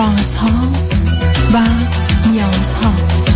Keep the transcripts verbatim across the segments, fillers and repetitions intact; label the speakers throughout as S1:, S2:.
S1: رازها و نیازها.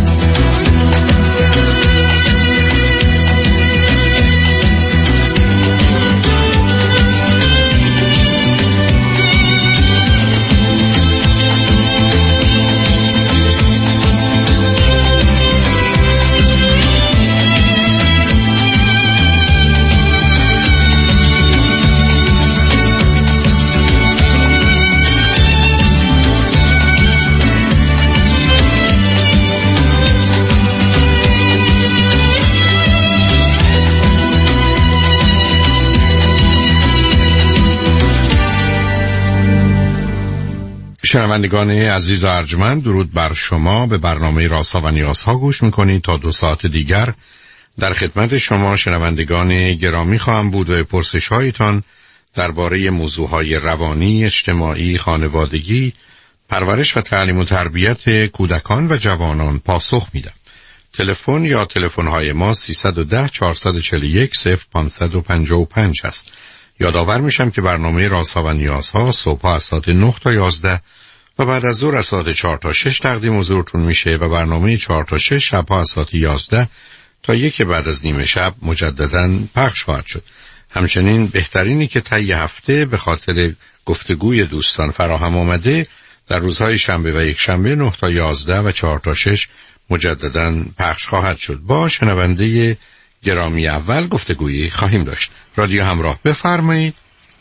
S2: شنوندگان عزیز و ارجمند، درود بر شما. به برنامه رازها و نیازها گوش میکنید. تا دو ساعت دیگر در خدمت شما شنوندگان گرامی خواهم بود و پرسش هایتان درباره موضوعهای روانی، اجتماعی، خانوادگی، پرورش و تعلیم و تربیت کودکان و جوانان پاسخ میدم. تلفن یا تلفن های ما سیصد و ده چهارصد و چهل و یک صفر پانصد و پنجاه و پنج است. یادآور میشم که برنامه رازها و نیازها صبح از ساعت نه تا یازده و بعد از ظهر از ساعت چهار تا شش تقدیم حضورتون میشه و برنامه چهار تا شش شبها از ساعت یازده تا یک بعد از نیمه شب مجدداً پخش خواهد شد. همچنین بهترینی که طی هفته به خاطر گفتگوی دوستان فراهم آمده در روزهای شنبه و یک شنبه نه تا یازده و چهار تا شش مجدداً پخش خواهد شد. با شنونده گرامی اول گفتگویی خواهیم داشت. رادیو همراه، بفرمایید.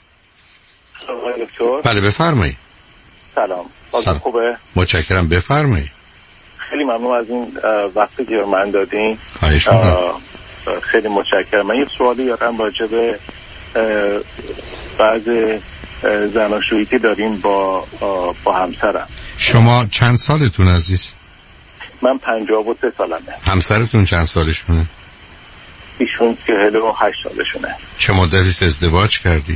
S2: بله بفرمایید.
S3: سلام.
S2: سلام.
S3: خوبه؟
S2: متشکرم، بفرمایید.
S3: خیلی ممنون از این وقتی که من دادین.
S2: خواهش می‌کنم.
S3: خیلی متشکرم. من یه سوالی دارم راجع به بعض زناشویی که داریم با با همسرم.
S2: شما چند سالتون عزیز؟
S3: من پنجاه و سه سالمه.
S2: همسرتون چند سالشونه؟
S3: ایشون چهل و هشت سالشونه.
S2: چه مدتی ازدواج کردید؟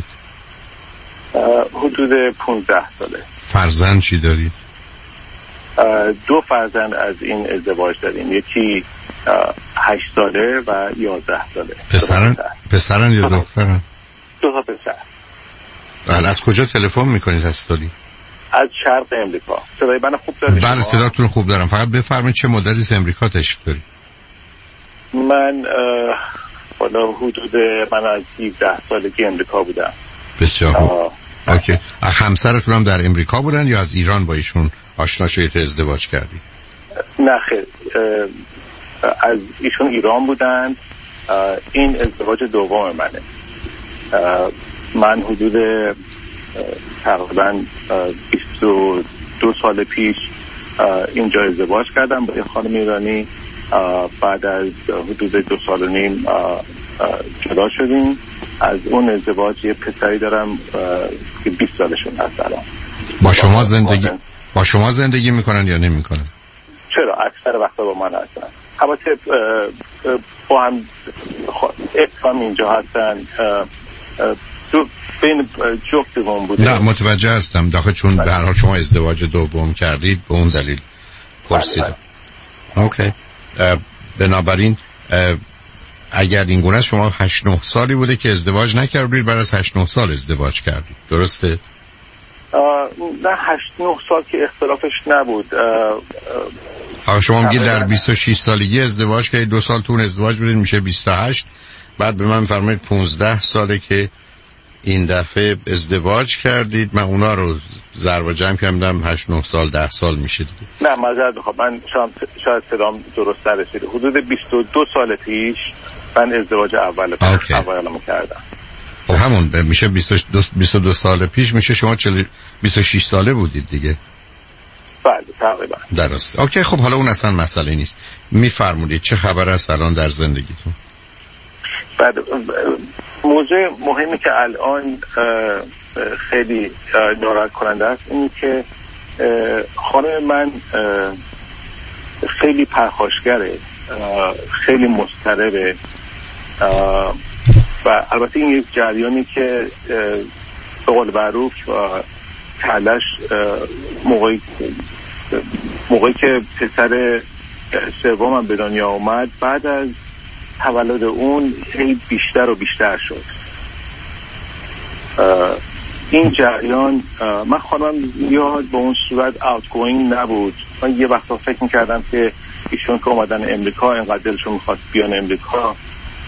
S3: حدود پانزده ساله.
S2: فرزند چی دارید؟
S3: دو فرزند از این ازدواج داریم. یکی هشت ساله و یازده ساله.
S2: پسرن؟ پسرن یا دخترن؟
S3: دو تا پسر.
S2: بله. از کجا تلفن میکنید هستالی؟
S3: از شرق امریکا. صدای من خوب دارید؟
S2: بله صداتون خوب دارم. فقط بفرمایید چه مدتی از امریکا تشریف دارید؟
S3: من بالا حدود من از هفده سالگی امریکا بودم.
S2: بسیار خوب. اوکی. همسرتون هم در امریکا بودن یا از ایران با ایشون آشنا شدید ازدواج کردید؟
S3: نه خیر، از ایشون ایران بودن. این ازدواج دوم منه. من حدود تقریبا بیست و دو سال پیش اینجا ازدواج کردم با یه خانم ایرانی. بعد از حدود دو سال و نیم جدا شدیم. از اون ازدواج یه پسری دارم که بیست سالشون هست الان.
S2: با شما زندگی با شما زندگی میکنن یا نمیکنن؟
S3: چرا اکثر وقتا با من هستن. البته با هم اقام اینجا هستن. دو بین جفتمون بوده.
S2: نه متوجه هستم داخل، چون به هر حال شما ازدواج دوم کردید به اون دلیل پرسیدم. اوکی. بنابراین اگر این گونه است شما هشت نه سالی بوده که ازدواج نکردید، بعد از هشت نه سال ازدواج کردید، درسته؟
S3: نه هشت نه سال که اختلافش نبود.
S2: آقا شما میگید در بیست و شش سالگی ازدواج کردید، دو سال تون ازدواج بودید میشه بیست و هشت. بعد به من فرمایید پانزده ساله که این دفعه ازدواج کردید. من اونا رو ضرب و جمع کردم هشت نه سال ده سال میشه دیگه.
S3: نه معذرت میخوام، من شاید شاید صدام درست نرسیده. حدود بیست و دو سال پیش من ازدواج اول اولمو کردم.
S2: خب همون میشه بیست و دو سال پیش میشه شما بیست و شش ساله بودید دیگه.
S3: بله تقریبا.
S2: درست. اوکی. خب حالا اون اصلا مسئله نیست. میفرمودید چه خبر است الان در زندگیتون؟
S3: بعد موضوع مهمی که الان خیلی ناراحت کننده است اینه که خانم من خیلی پرخاشگره، خیلی مضطربه و البته این یک جریانی که به قول معروف کلش موقعی موقعی که پسر سومم به دنیا اومد، بعد از تولد اون هی بیشتر و بیشتر شد این جریان من خانم زیاد به اون صورت outgoing نبود. من یه وقتا فکر میکردم که ایشون که اومدن امریکا اینقدر دلشون میخواست بیان امریکا،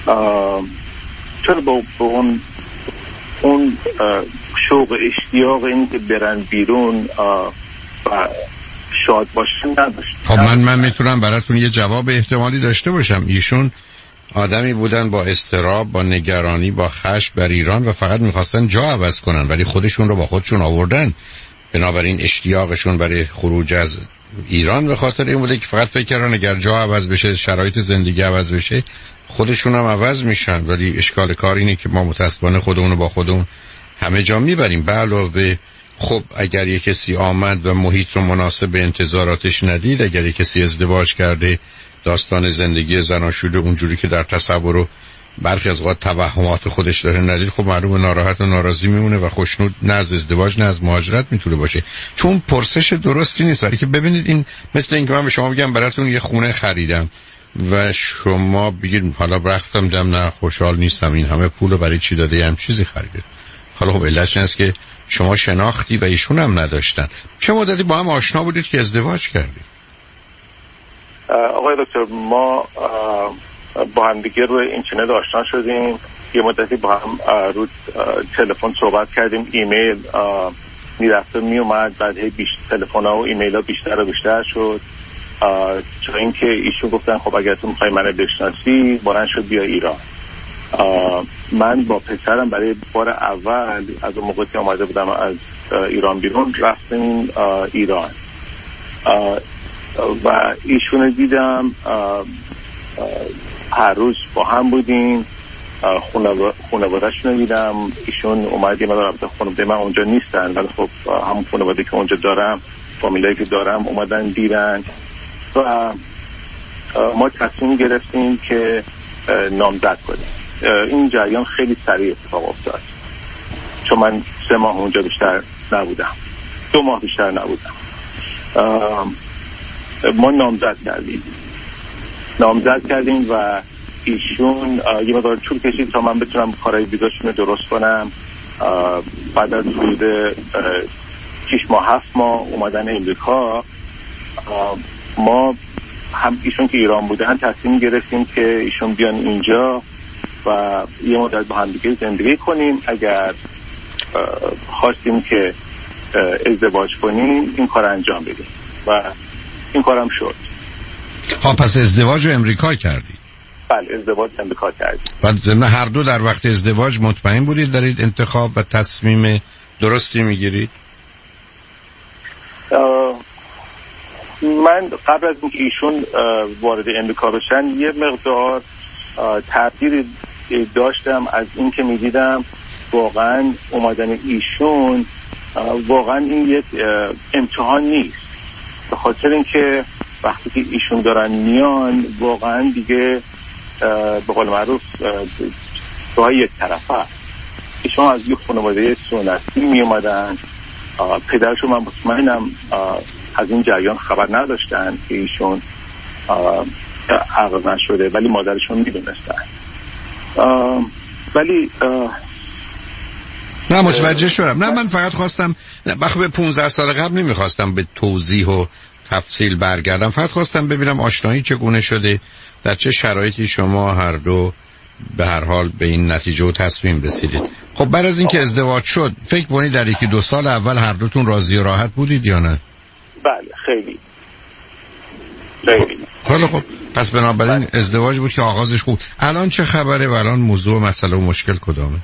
S3: چرا با اون اون شوق اشتیاق این که برن بیرون و شاد باشن نداشت.
S2: خب من من میتونم براتون یه جواب احتمالی داشته باشم. ایشون آدمی بودن با اضطراب، با نگرانی، با خشم بر ایران و فقط میخواستن جا عوض کنن، ولی خودشون رو با خودشون آوردن. بنابراین اشتیاقشون برای خروج از ایران به خاطر این بوده که فقط فکر کردن اگر جا عوض بشه، شرایط زندگی عوض بشه، خودشون هم عوض میشن. ولی اشکال کار اینه که ما متاسفانه خودمون رو با خودمون همه جا میبریم. به علاوه خب اگر یک کسی آمد و محیط رو مناسب به انتظاراتش ندید، اگر یک کسی ازدواج کرده داستان زندگی زناشویی اونجوری که در تصور و برخی از اوقات توهمات خودش داره ندید، خب معلومه ناراحت و ناراضی میمونه و خوشنود نه از ازدواج نه از مهاجرت میتونه باشه. چون پرسش درستی نیست. ولی که ببینید این مثل اینکه من به شما بگم براتون یه خونه خریدم و شما بگید حالا رفتم دم نه خوشحال نیستم، این همه پولو برای چی داده هم چیزی خریده. حالا خب علتش این است که شما شناختی و ایشون هم نداشتن. چه مدتی با هم آشنا بودید که ازدواج کردید؟
S3: آقای دکتر ما با هم دیگه روی اینترنت آشنا شدیم، یه مدتی با هم رو تلفن صحبت کردیم، ایمیل میرفته میومد، بعد هی بیشتر تلفن ها و ایمیل ها بیشتر و بیشتر شد تا اینکه ایشون گفتن خب اگر تو میخوای منو بشناسی بلند شد بیا ایران. من با پسرم برای بار اول از اون موقع که آمده بودم از ایران بیرون رفتیم ایران و ایشون دیدم، هر روز با هم بودیم، خانواده‌شون رو دیدم. ایشون اومد یه مدار خانواده من اونجا نیستن ولی خب همون خانواده که اونجا دارم، فامیلایی که دارم اومدن دیدن و ما تصمیم گرفتیم که نامزد کنیم. این جریان خیلی سریع اتفاق افتاد چون من سه ماه اونجا بیشتر نبودم، دو ماه بیشتر نبودم. ما نامزد کردیم نامزد کردیم و ایشون یه مقدار طول کشید تا من بتونم کارهای ویزاشون رو درست کنم. بعد از حدود شش ماه هفت ماه اومدن امریکا، ما هم ایشون که ایران بوده هم تصمیم گرفتیم که ایشون بیان اینجا و یه مدت با هم دیگه زندگی کنیم. اگر خواستیم که ازدواج کنیم این کار انجام بدیم و این کارم شد.
S2: ها پس ازدواج رو امریکا کردی؟
S3: بله ازدواج امریکا کردیم.
S2: بعد ضمن هر دو در وقت ازدواج مطمئن بودید دارید انتخاب و تصمیم درستی میگیرید؟
S3: من قبل از اینکه ایشون وارد امریکا بشن یه مقدار تردید داشتم از اینکه میدیدم واقعا اومدن ایشون واقعا این یک امتحان نیست، به خاطر اینکه وقتی که ایشون دارن میان واقعا دیگه به قول معروف راه یک طرفه. ایشون از یک خانواده سنتی می اومدن، پدرشون من مطمئنم از این جریان خبر نداشتن که ایشون عقل نشده ولی مادرشون میدونستن. ولی
S2: نه متوجه شدم. نه من فقط خواستم بخواه به پونزده سال قبل نمیخواستم به توضیح و تفصیل برگردم، فقط خواستم ببینم آشنایی چگونه شده، در چه شرایطی شما هر دو به هر حال به این نتیجه و تصمیم رسیدید. خب بعد از اینکه ازدواج شد فکر کنید در یکی دو سال اول هر دوتون راضی و راحت بودید یا نه؟
S3: بله خیلی خیلی.
S2: خب خب پس بنابراین بله. ازدواج بود که آغازش خوب. الان چه خبره و الان موضوع مسئله و مشکل کدامه؟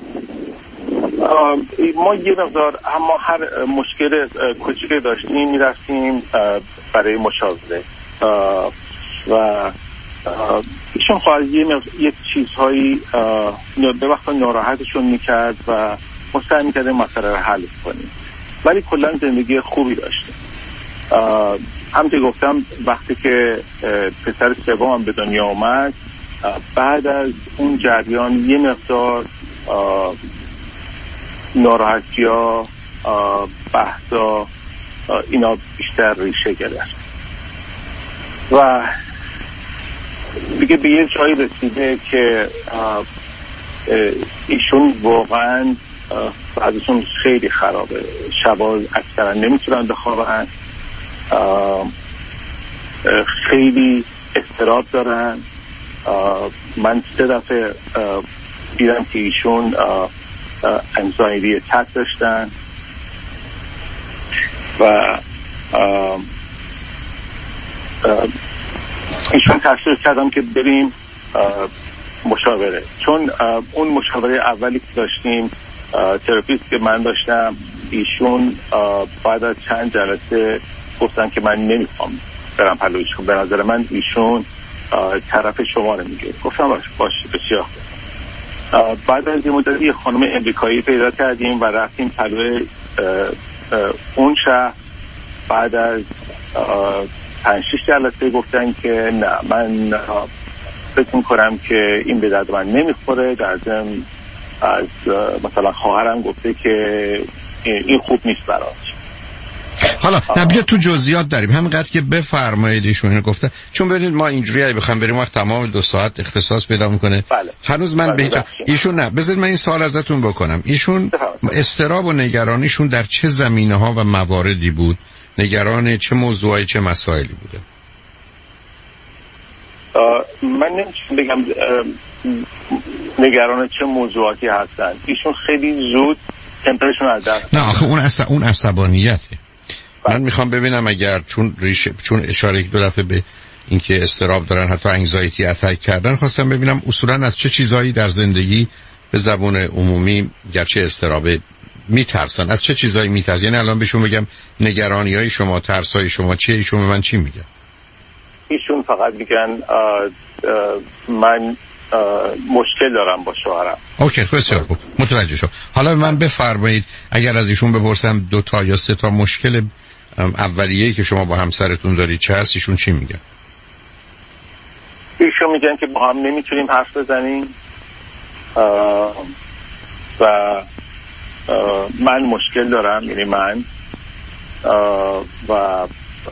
S3: ما یه مقدار اما هر مشکل کوچیکی داشتیم میرفتیم برای مشاوره و ایشون خواهد یه یک چیزهایی به وقتا ناراحتشون میکرد و ما سعی میکردیم مسئله رو حل کنیم، ولی کلا زندگی خوبی داشتیم. همونطور گفتم وقتی که پسر سومم به دنیا اومد، بعد از اون جریان یه مقدار ناراحتی ها بحثا اینا بیشتر ریشه گرفت و دیگه به یه جایی رسیده که ایشون واقعا بعضیشون خیلی خرابه، شبا اکثرا نمیتونن بخوابن، خیلی اضطراب دارن. من سه دفعه دیدم که ایشون انزایتی اتک داشتن و ایشون تشویق کردم که بریم مشاوره، چون اون مشاوره اولی که داشتیم تراپیست که من داشتم ایشون بعد از چند جلسه گفتن که من نمیخوام برم پلو ایشون، به نظر من ایشون طرف شما رو میگه. گفتم باش باش بسیار. بعد از این مدت یه خانم امریکایی پیدا کردیم و رفتیم پلو اون شهر. بعد از پنج شش جلسه گفتن که نه، من فکر میکنم که این به درد من نمیخوره. در ضمن از مثلا خواهرم گفته که این خوب نیست براش.
S2: حالا نبیا تو جزئیات داریم، همینقدر که بفرمایید ایشون اینو گفته، چون ببینید ما اینجوری اگه بخوام بریم وقت تمام دو ساعت اختصاص پیدا میکنه.
S3: بله.
S2: هنوز من
S3: بله.
S2: به ایشون نه، بذارید من این سوال ازتون بکنم. ایشون اضطراب و نگرانیشون در چه زمینه‌ها و مواردی بود؟ نگران چه موضوعی چه مسائلی بوده؟
S3: من نمی‌تونم بگم نگران چه موضوعاتی هستن. ایشون خیلی زود تمپرشون از دست.
S2: نه آخه اون اص... اون عصبانیته. من میخوام ببینم اگر چون ریشه چون اشاره یک دو دفعه به اینکه استراب دارن، حتی انگزایتی اتک کردن، خواستم ببینم اصولا از چه چیزایی در زندگی به زبان عمومی گرچه استرابه میترسن، از چه چیزایی میترسن؟ یعنی الان بهشون بگم نگرانی‌های شما، ترسای شما چیه، ایشون به من چی میگن؟
S3: ایشون فقط میگن آه آه من مشکل دارم با شوهرم.
S2: اوکی، بسیار خوب، متوجه شدم. حالا من بفرمایید اگر از ایشون بپرسم دو تا یا سه تا مشکل اولیه‌ای که شما با همسرتون دارید چه هست، ایشون چی میگن؟
S3: ایشون میگن که با هم نمیتونیم حرف بزنیم و من مشکل دارم، یعنی من و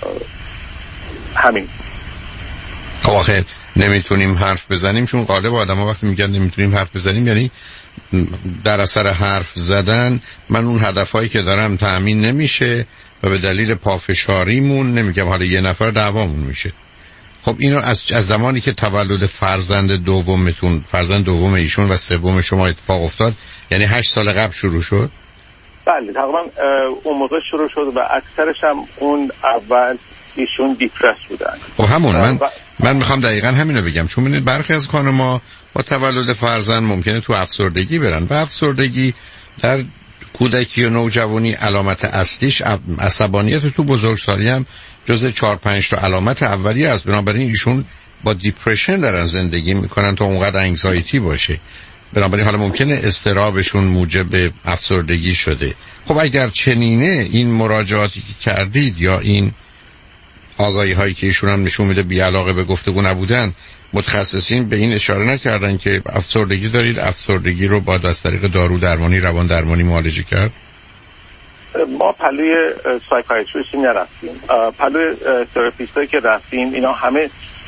S3: همین.
S2: آخه نمیتونیم حرف بزنیم، چون غالب آدم‌ها وقتی میگن نمیتونیم حرف بزنیم یعنی در اثر حرف زدن من اون هدفایی که دارم تأمین نمیشه و به دلیل پافشاریمون، نمیگم حالا یه نفر، دعوامون میشه. خب اینو از از زمانی که تولد فرزند دومتون، فرزند دوم ایشون و سوم شما اتفاق افتاد، یعنی هشت سال قبل شروع شد؟
S3: بله تقریبا اون موقع شروع شد و اکثرش هم اون اول ایشون دیپرس بودن.
S2: خب همون من من میخوام دقیقاً همینو بگم، چون ببینید برخی از خانم‌ها با تولد فرزند ممکنه تو افسردگی برن و افسردگی در کودکی و نوجوانی علامت اصلیش عصبانیت، تو بزرگسالی هم جزء چهار پنج تا علامت اولیه است. بنابراین ایشون با دیپرشن دارن زندگی میکنن تا اونقدر انگزایتی باشه. بنابراین حالا ممکنه اضطرابشون موجب افسردگی شده. خب اگر چنینه این مراجعاتی که کردید یا این آگاهی هایی که ایشون هم نشون میده بی علاقه به گفتگو نبودن، متخصصین به این اشاره نکردن که افسردگی دارید، افسردگی رو با از طریق دارو درمانی، روان درمانی معالجه کرد؟
S3: ما پلوی سایکایتریستی نرفتیم، پلوی تراپیستایی که رفتیم اینا همه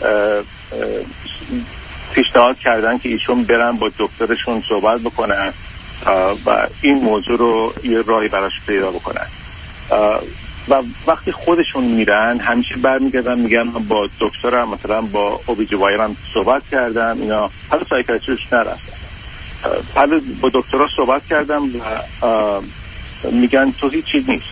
S3: پیشنهاد کردن که ایشون برن با دکترشون صحبت بکنن و این موضوع رو یه راهی براش پیدا بکنن. و وقتی خودشون میرن همیشه برمیگردن میگن با دکترم، مثلا با اوبیجوایرم صحبت کردم، اینا حالا سایکیاتریست نرفتن، حالا با دکترها صحبت کردم و میگن تو هیچ چیز نیست،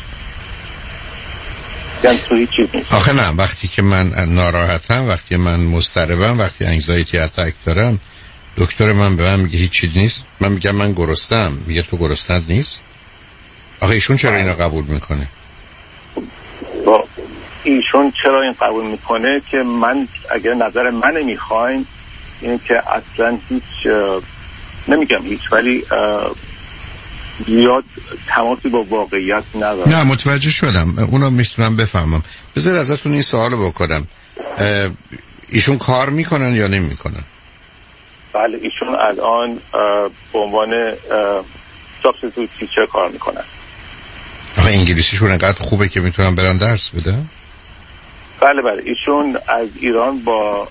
S3: میگن تو هیچ چیز نیست.
S2: آخه نه، وقتی که من ناراحتم، وقتی من مضطربم، وقتی انگزایتی اتک دارم، دکتر من به من میگه هیچ چیز نیست، من میگم من گرسنه‌ام، میگه تو گرسنه‌ت نیست. آخه ایشون چرا اینو قبول میکنه؟
S3: با ایشون چرا این قبول میکنه که من اگر نظر من میخواین این که اصلا هیچ نمیگم هیچ ولی زیاد تماسی با واقعیت نداره.
S2: نه متوجه شدم، اونو میتونم بفهمم. بذار ازتون این سوالو بکنم، ایشون کار میکنن یا نمیکنن؟
S3: بله ایشون الان به عنوان سابستیتوت تیچر کار میکنن.
S2: آخه انگلیسیشون انقدر خوبه که میتونن برن درس بدن؟
S3: بله بله ایشون از ایران با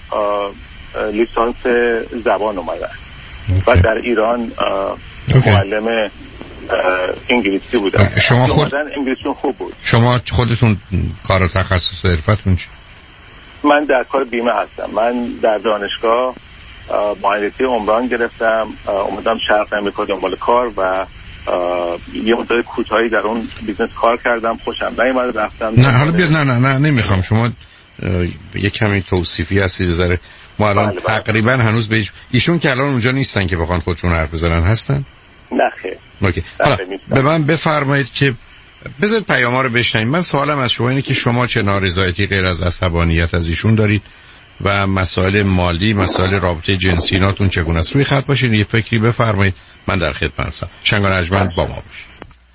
S3: لیسانس زبان اومدن و در ایران معلم انگلیسی بودن.
S2: شما خود
S3: انگلیسیون خوب بود.
S2: شما خودتون کار و تخصص حرفتون چی؟
S3: من در کار بیمه هستم. من در دانشگاه مهندسی عمران گرفتم، اومدم شرق امریکا دنبال کار و یه مدت کوتاهی در اون بیزنس کار کردم، خوشم نیومد رفتم.
S2: نه حالا بیا نه نه نه نمیخوام شما یه کمی توصیفی هستید ذره. ما الان بله بله. تقریبا هنوز به ایشون که الان اونجا نیستن که بخوان خودشون حرف بزنن هستن؟
S3: نه خیر.
S2: اوکی. حالا به من بفرمایید که بذارید پیام‌ها رو بشنویم. من سوالم از شما اینه که شما چه نارضایتی غیر از عصبانیت از ایشون دارید و مسائل مالی، مسائل رابطه جنسی ناتون چگونه است؟ روی خط باشید، یه فکری بفرمایید، من در خدمتم. شنگ و نجمن با ما باشید.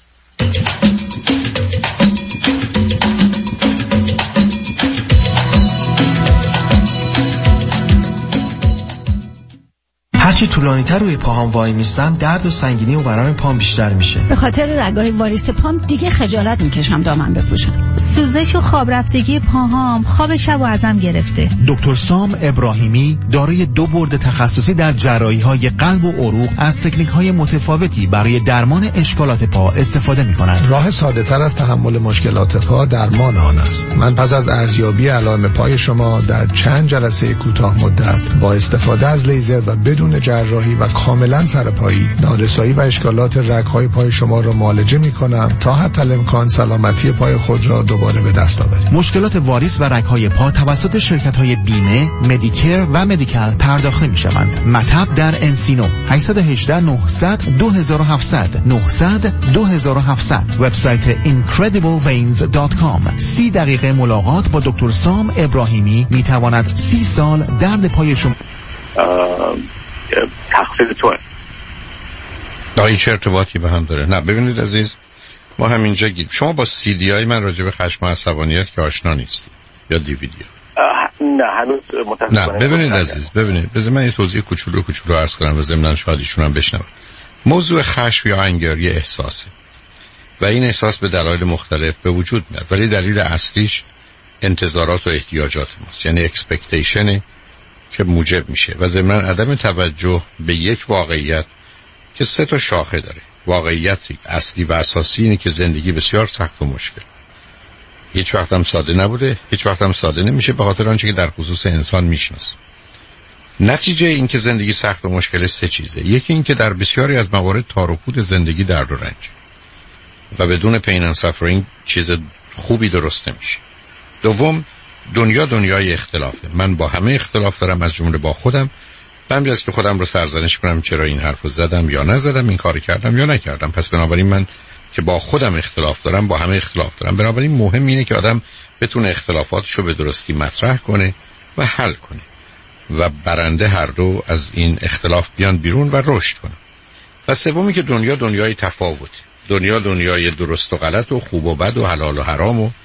S4: هرچی طولانی تر روی پاهام وای میستم درد و سنگینی و ورم پام بیشتر میشه.
S5: به خاطر رگای واریس پام دیگه خجالت میکشم دامن بپوشم.
S6: سوزش و خواب رفتگی پاهام خواب شب و ازم گرفته.
S4: دکتر سام ابراهیمی دارای دو برد تخصصی در جراحی‌های قلب و عروق از تکنیک‌های متفاوتی برای درمان اشکالات پا استفاده می‌کنند.
S7: راه ساده‌تر از تحمل مشکلات پا درمان آن است. من پس از ارزیابی علائم پای شما در چند جلسه کوتاه مدت با استفاده از لیزر و بدون جراحی و کاملا سرپایی نارسایی و اشکالات رگ‌های پای شما را معالجه می‌کنم تا حتی الامکان سلامتی پای خود را دوباره به دست آورید.
S4: مشکلات واریس و رگ‌های پا توسط شرکت‌های بیمه، مدیکر و مدیکال پرداخته می‌شوند. مطب در انسینو هشت یک هشت نه صفر صفر دو هفت صفر صفر نه صفر صفر دو هفت صفر صفر وبسایت incredible veins دات کام. سی دقیقه ملاقات با دکتر سام ابراهیمی می‌تواند سی سال درد پای شما
S3: تخفیف توه.
S2: این چه ارتباطی به هم داره؟ نه ببینید عزیز، ما همینجا گید شما با سی دی های من راجع به خشم و عصبانیت که آشنا نیستی یا دیویدی ها؟
S3: نه هنوز متاسفانه.
S2: نه ببینید عزیز، ببینید بذار من یه توضیح کوچولو کوچولو عرض کنم و ضمناً شاید ایشون هم بشنون. موضوع خشم یا انگر یه احساسه و این احساس به دلایل مختلف به وجود میاد، ولی دلیل اصلیش انتظارات و احتیاجات ماست، یعنی اکسپکتیشن که موجب میشه و ضمناً عدم توجه به یک واقعیت که سه تا شاخه داره. واقعیت اصلی و اساسی اینه که زندگی بسیار سخت و مشکل، هیچ وقت هم ساده نبوده، هیچ وقت هم ساده نمیشه به خاطر آنچه که در خصوص انسان میشناسه. نتیجه این که زندگی سخت و مشکل سه چیزه. یکی این که در بسیاری از موارد تار و پود زندگی درد و رنج و بدون پین اند سافرینگ چیز خوبی درست نمیشه. دوم، دنیا دنیای اختلافه. من با همه اختلاف دارم، از جمله با خودم. من از که خودم رو سرزنش کنم چرا این حرفو زدم یا نزدم، این کارو کردم یا نکردم. پس بنابراین من که با خودم اختلاف دارم با همه اختلاف دارم. بنابراین مهم اینه که آدم بتونه اختلافاتشو به درستی مطرح کنه و حل کنه و برنده هر دو از این اختلاف بیان بیرون و رشد کنه. و سومی که دنیا دنیای تفاوت، دنیا دنیای درست و غلط و خوب و بد و حلال و حرام و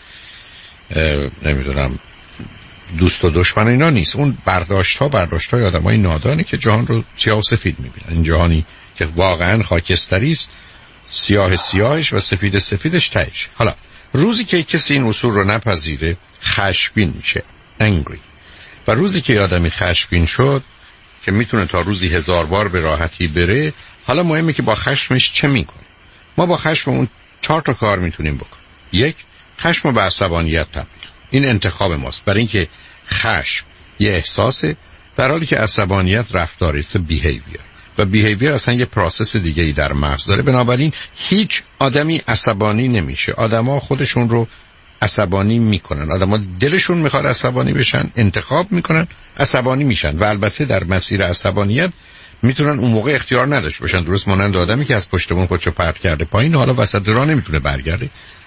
S2: نمیدونم دوست و دشمن اینا نیست. اون برداشت ها برداشت های آدم های نادانی که جهان رو سیاه و سفید میبینن. این جهانی که واقعا خاکستری است، سیاه سیاهش و سفید سفیدش تهش. حالا روزی که کسی این اصول رو نپذیره خشمگین میشه، angry. و روزی که آدمی خشمگین شد که میتونه تا روزی هزار بار به راحتی بره، حالا مهمه که با خشمش چه میکنه. ما با خشممون چهار تا کار میتونیم بکنیم. یک، خشم به عصبانیت تبدیل. این انتخاب ماست، برای اینکه خشم یه احساسه در حالی که عصبانیت رفتاره، it's a behavior و behavior اصلا یه پروسس دیگه ای در مغز داره. بنابراین هیچ آدمی عصبانی نمیشه. آدما خودشون رو عصبانی میکنن، آدما دلشون میخواد عصبانی بشن، انتخاب میکنن، عصبانی میشن و البته در مسیر عصبانیت میتونن اون موقع اختیار نداشته باشن. درست مانند آدمی که از پشت بون خودشو پرت کرده پایین، حالا وسط راه نمیتونه برگرده،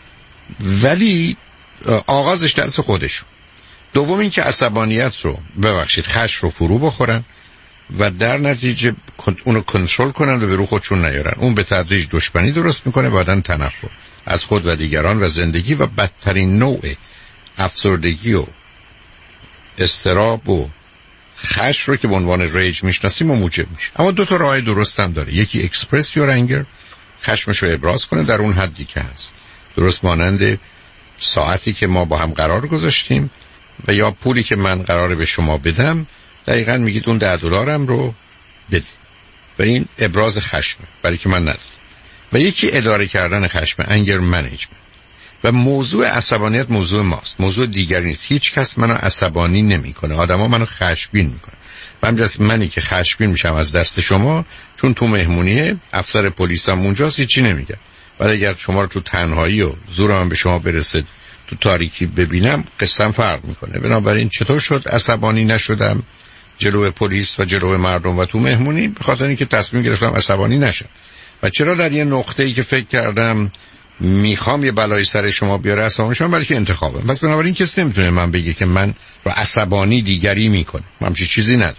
S2: ولی آغازش دست خودشون. دوم این که عصبانیت رو ببخشید خشم رو فرو بخورن و در نتیجه اونو کنترل کنن و به رو خودشون نیارن. اون به تدریج دشمنی درست میکنه، بعدن تنفر از خود و دیگران و زندگی و بدترین نوع افسردگی و اضطراب و خشم رو که به عنوان ریج میشناسیم و موجب میشه. اما دو تا راه درست هم داره. یکی اکسپرس یور انگر، خشمش رو ابراز کنه در اون حدی که هست، درست مانند ساعتی که ما با هم قرار گذاشتیم و یا پولی که من قراره به شما بدم، دقیقاً میگید اون ده دلارم رو بده و این ابراز خشمه برای که من ندادم. و یکی اداره کردن خشم، انگر منیجمنت. و موضوع عصبانیت موضوع ماست، موضوع دیگری نیست. هیچ کس منو عصبانی نمیکنه، آدما منو خشمگین میکنن. من جز منی که خشمگین میشم از دست شما، چون تو مهمونیه افسر پلیس هم اونجاست، هیچی نمیگه. ولی اگر شما رو تو تنهایی و زور من به شما برسه تو تاریکی ببینم، قصه‌ام فرق میکنه. بنابراین چطور شد عصبانی نشدم جلوی پلیس و جلوی مردم و تو مهمونی؟ به خاطر اینکه تصمیم گرفتم عصبانی نشم. و چرا در یه نقطه‌ای که فکر کردم میخوام یه بلای سر شما بیاره عصبانی شدم؟ برای که انتخابم. پس بنابراین کسی نمیتونه من بگه که من رو عصبانی دیگری میکنه. من همچین چیزی ندارم.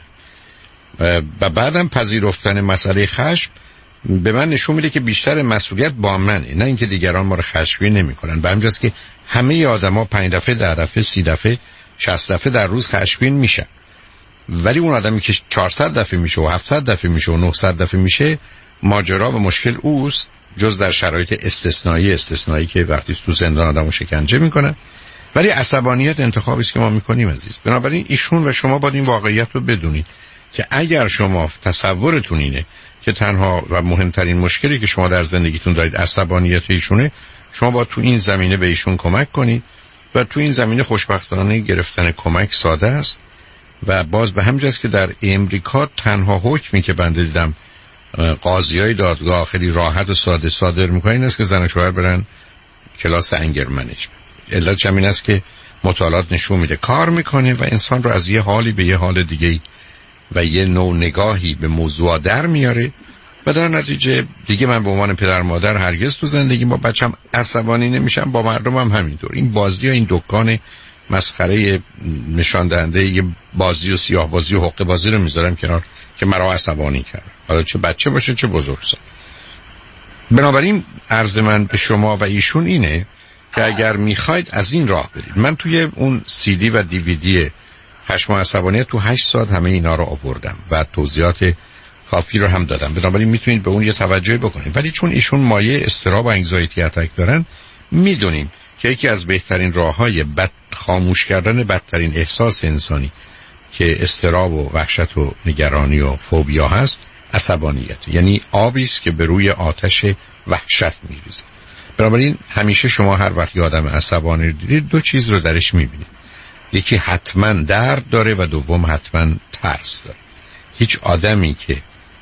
S2: و بعدم پذیرفتن مسئله خشم به من نشون میده که بیشتر مسئولیت با منه، نه اینکه دیگران ما رو خشمگین نمیکنن. به همین جاست که همه آدما پنج دفعه، ده دفعه، سی دفعه، شصت دفعه در روز خشمگین میشن. ولی اون آدمی که چهارصد دفعه میشه و هفتصد دفعه میشه و نهصد دفعه میشه، ماجرا و مشکل اوست، جز در شرایط استثنایی استثنایی که وقتی تو زندان آدمو شکنجه میکنن. ولی عصبانیت انتخابی است که ما میکنیم عزیز. بنابراین ایشون و شما باید این واقعیت رو بدونید که اگر شما تصورتون اینه که تنها و مهمترین مشکلی که شما در زندگیتون دارید عصبانیت ایشونه، شما باید تو این زمینه به ایشون کمک کنید. و تو این زمینه خوشبختانه گرفتن کمک ساده است. و باز به همین جاست که در امریکا تنها حکمی که بنده دیدم قاضیای دادگاه خیلی راحت و ساده صادر میکنن این است که زن و شوهر برن کلاس انگر منیجمنت. علتش همین است که مطالعات نشون میده کار میکنه و انسان رو از یه حالی به یه حال دیگه و یه نوع نگاهی به موضوع در میاره. و در نتیجه دیگه من به عنوان پدر مادر هرگز تو زندگی با بچم عصبانی نمیشم، با مردم هم همینطور. این بازی ها، این دکان مسخره نشان دهنده یه بازی و سیاه بازی و حقه بازی رو میذارم کنار که مرا عصبانی کرد، حالا چه بچه باشه چه بزرگسال. بنابراین عرض من به شما و ایشون اینه که اگر میخواید از این راه برید، من توی اون سی دی و دیویدی خشم و عصبانیت تو هشت ساعت همه اینا رو آوردم و توضیحات کافی رو هم دادم. بنابراین میتونید به اون یه توجه بکنید. ولی چون ایشون مایه اضطراب و انگزایتی اتک دارن، میدونیم که یکی از بهترین راههای بد خاموش کردن بدترین احساس انسانی که اضطراب و وحشت و نگرانی و فوبیا هست، عصبانیت. یعنی آبی است که به روی آتش وحشت میریزه. بنابراین همیشه شما هر وقت آدم عصبانی دیدید، دو چیز رو درش میبینید. یکی حتما درد داره و دوم حتما ترس داره. هیچ آدمی که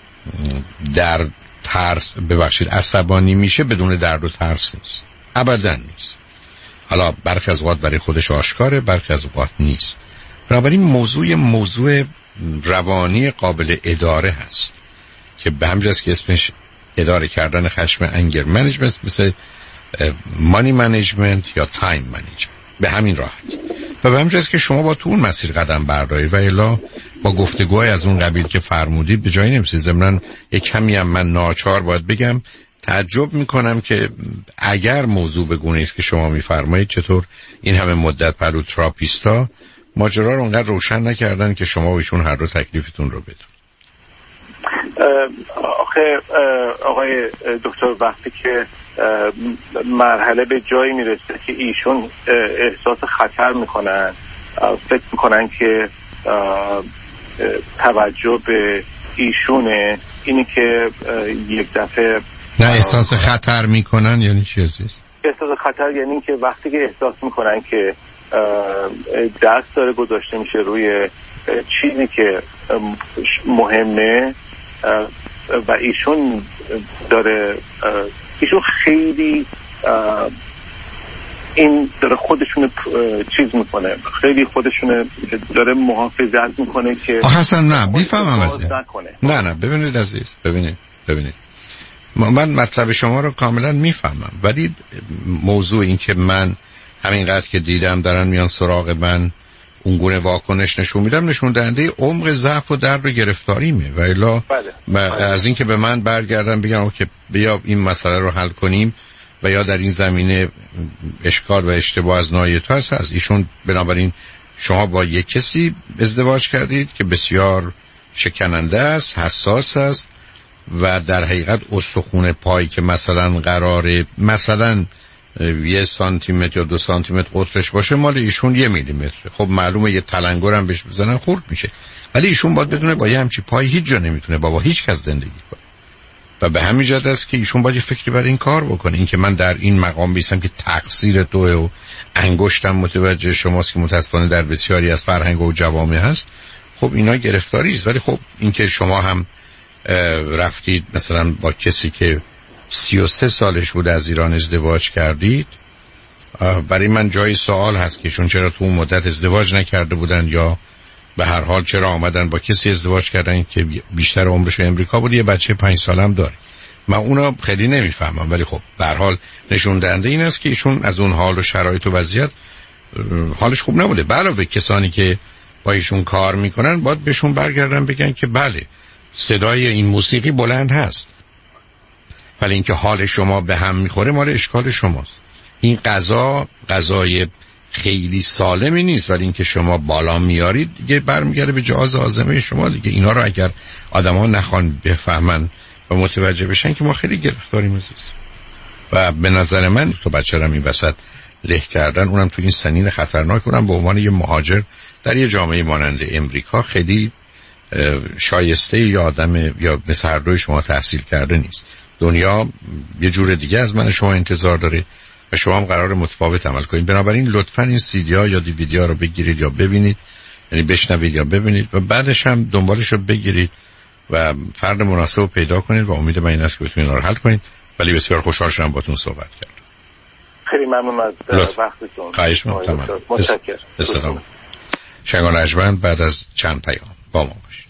S2: در ترس ببخشید عصبانی میشه بدون درد و ترس نیست، ابدا نیست. حالا برخی از اوقات برای خودش آشکاره، برخی از اوقات نیست. بنابراین موضوع موضوع روانی قابل اداره هست که به همین جاست که اسمش اداره کردن خشم، انگر منیجمنت، مثل مانی منیجمنت یا تایم منیجمنت، به همین راحت. و به همین جاست که شما با تو اون مسیر قدم بردارید و الا با گفتگوهای از اون قبیل که فرمودید به جایی نمیرسید. ضمناً یک کمی هم من ناچار باید بگم تعجب میکنم که اگر موضوع به گونه است که شما میفرمایید، چطور این همه مدت پلو تراپیستا ماجرا رو اونقدر روشن نکردن که شما و ایشون هر دو تکلیفتون رو بدون.
S3: آخه آقای دکتر وقتی که مرحله به جایی میرسه که ایشون احساس خطر میکنن، فکر میکنن که توجه به ایشونه، اینی که یک دفعه
S2: نه احساس خطر میکنن یعنی چی عزیز؟
S3: احساس خطر یعنی که وقتی که احساس میکنن که دست داره گذاشته میشه روی چیزی که مهمه و ایشون داره ایشون خیلی این داره خودشون چیز میکنه، خیلی خودشون داره محافظت میکنه که
S2: اصلا نه بیفهمم از این. نه نه ببینید عزیز، ببینید ببینید من مطلب شما رو کاملا میفهمم، ولی موضوع این که من همینقدر که دیدم دارن میان سراغ من اون گونه واکنش نشون میدم، نشون دهنده عمق ضعف و درد و گرفتاریمه. و الا بله. از این که به من برگردن بگن که بیا این مسئله رو حل کنیم و یا در این زمینه اشکال و اشتباه از نوع تو هست، از ایشون. بنابراین شما با یک کسی ازدواج کردید که بسیار شکننده است، حساس است و در حقیقت استخوان پایی که مثلا قراره مثلا یه سانتی متر یا دو سانتی متر قطرش باشه، مال ایشون یه میلی متر. خب معلومه یه تلنگر هم بهش بزنن خورد میشه، ولی ایشون باید بدونه با یه همچی پای هیچ جا نمیتونه بابا هیچ کس زندگی کنه. و به همین جهت است که ایشون باید فکری برای این کار بکنه. این که من در این مقام بیستم که تقصیر توه و انگشتم متوجه شماست که متاسفانه در بسیاری از فرهنگ و جوامع هست، خب اینا گرفتاری است. ولی خب این که شما هم رفتید مثلا با کسی که سی و سه سالش بود از ایران ازدواج کردید، برای من جای سوال هست که ایشون چرا تو اون مدت ازدواج نکرده بودن، یا به هر حال چرا آمدن با کسی ازدواج کردن که بیشتر عمرش امریکا بود، یه بچه پنج سالم داره. من اونا خیلی نمیفهمم، ولی خب به هر حال نشون دهنده این است که ایشون از اون حال و شرایط و وضعیت حالش خوب نبوده. علاوه کسانی که با ایشون کار میکنن باید بهشون برگردن بگن که بله صدای این موسیقی بلند هست، ولی اینکه حال شما به هم میخوره مال اشکال شماست. این غذا غذای خیلی سالمی نیست، ولی اینکه شما بالا میارید دیگه برمیگرده به جهاز هاضمه شما دیگه. اینا رو اگر آدما نخوان بفهمن و متوجه بشن که ما خیلی گرفتاریم عزیز. و به نظر من تو بچه‌رم این وسط له کردن، اونم تو این سنین خطرناک، اونم به عنوان یه مهاجر در یه جامعه مانند امریکا خیلی شایسته یا آدم یا مثل هر دوی شما تحصیل کرده نیست. دنیا یه جور دیگه از من شما انتظار داره و شما هم قرار متفاوت عمل کنید. بنابراین لطفاً این سیدی ها یا دیویدی ها رو بگیرید یا ببینید، یعنی بشنوید یا ببینید و بعدش هم دنبالش رو بگیرید و فرد مناسب رو پیدا کنید و امید من این است که بتونید اینا رو حل کنید. ولی بسیار خوشحال شدم باهاتون صحبت کردم.
S3: خیلی ممنون از وقتتون.
S2: خواهش می‌کنم.
S3: متشکرم.
S2: سلام. شنگان رجمند بعد از چند پیام با ما باشید.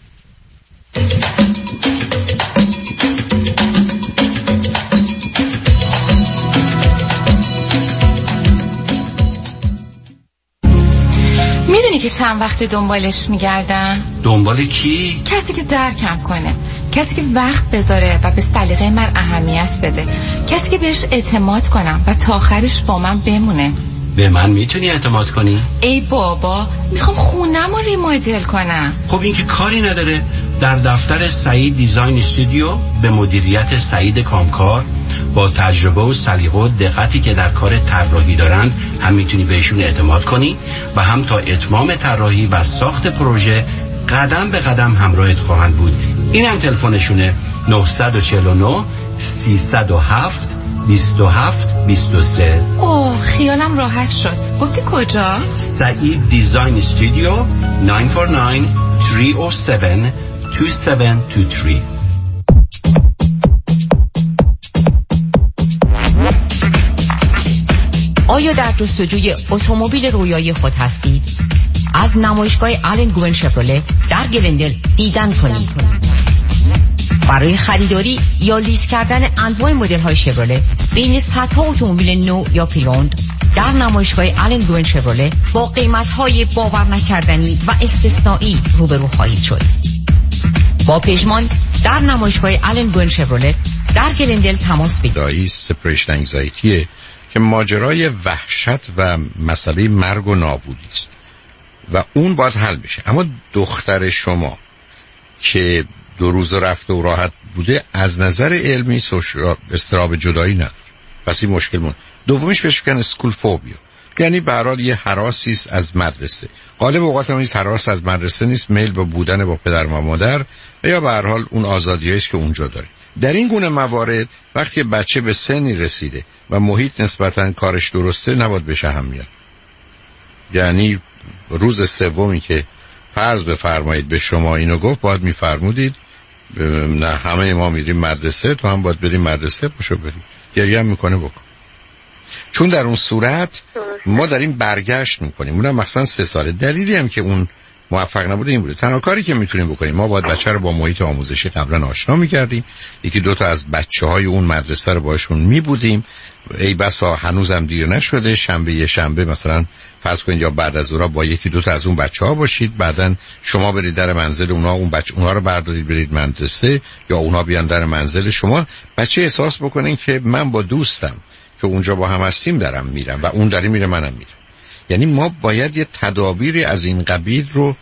S8: میدونی که چند وقت دنبالش میگردم؟
S9: دنبال کی؟
S8: کسی که درکم کنه، کسی که وقت بذاره و به سلیقه من اهمیت بده، کسی که بهش اعتماد کنم و تا آخرش با من بمونه.
S9: به من میتونی اعتماد کنی؟
S8: ای بابا، میخوام خونم رو ریمادل کنم.
S9: خب این که کاری نداره. در دفتر سعید دیزاین استودیو به مدیریت سعید کامکار با تجربه و سلیقه و دقتی که در کار طراحی دارند هم میتونی بهشون اعتماد کنی و هم تا اتمام طراحی و ساخت پروژه قدم به قدم همراهت خواهند بود. این هم تلفنشونه نه چهار نه سه صفر هفت بیست و هفت بیست و سه.
S8: اوه خیالم راحت شد. گفتی کجا؟
S9: سعید دیزاین استودیو نه چهار نه سه صفر هفت دو هفت دو سه.
S10: آیا در جستجوی اتومبیل رویایی خود هستید؟ از نمایشگاه آلن گوون شفرولت در گلندل دیدن کنید. برای خریداری یا لیز کردن انواع مدل های شفرولت بین صدها اتومبیل نو یا پریوند در نمایشگاه آلن گوون شفرولت با قیمت های باور نکردنی و استثنایی روبرو خواهید شد. با پژمان در نمایشگاه آلن گوون شفرولت در گلندل تماس بگیرید.
S2: دایی سپریشن انگزایتیه که ماجرای وحشت و مسئله مرگ و نابودی است و اون باید حل بشه. اما دختر شما که دو روز رفته و راحت بوده از نظر علمی استراب جدایی نداره، پس این مشکل مون. دومیش بهش میگن اسکول فوبیا، یعنی به هر حال یه هراسی است از مدرسه. غالب اوقات هم این هراس از مدرسه نیست، میل به بودن با پدر و مادر و یا به هر حال اون آزادیایی است که اونجا داره. در این گونه موارد وقتی بچه به سنی رسیده و محیط نسبتاً کارش درسته نباید بهش اهمیت. یعنی روز سومی که فرض بفرمایید به شما اینو گفت باید میفرمودید نه همه ما میریم مدرسه، تو هم باید بریم مدرسه، پاشو بریم. گریه هم میکنه بکن. چون در اون صورت ما داریم برگشت میکنیم، اونم مثلا سه ساله. دلیلی هم که اون موفق نبوده این بوده. تنها کاری که میتونیم بکنیم ما باید بچه رو با محیط آموزشی قبلا آشنا میکردیم، یکی دو تا از بچه های اون مدرسه رو باشون میبودیم. ای بسا هنوزم دیر نشده، شنبه یه شنبه مثلا فرض کنید یا بعد از اونها با یکی دو تا از اون بچه ها باشید، بعدن شما برید در منزل اونها، اون بچه اونها رو بردارید برید مدرسه یا اونها بیان در منزل شما. بچه احساس بکنین که من با دوستم که اونجا با هم هستیم دارم میرم و اون داره میره منم میرم. یعنی ما باید یه تدابیری از این قبیل رو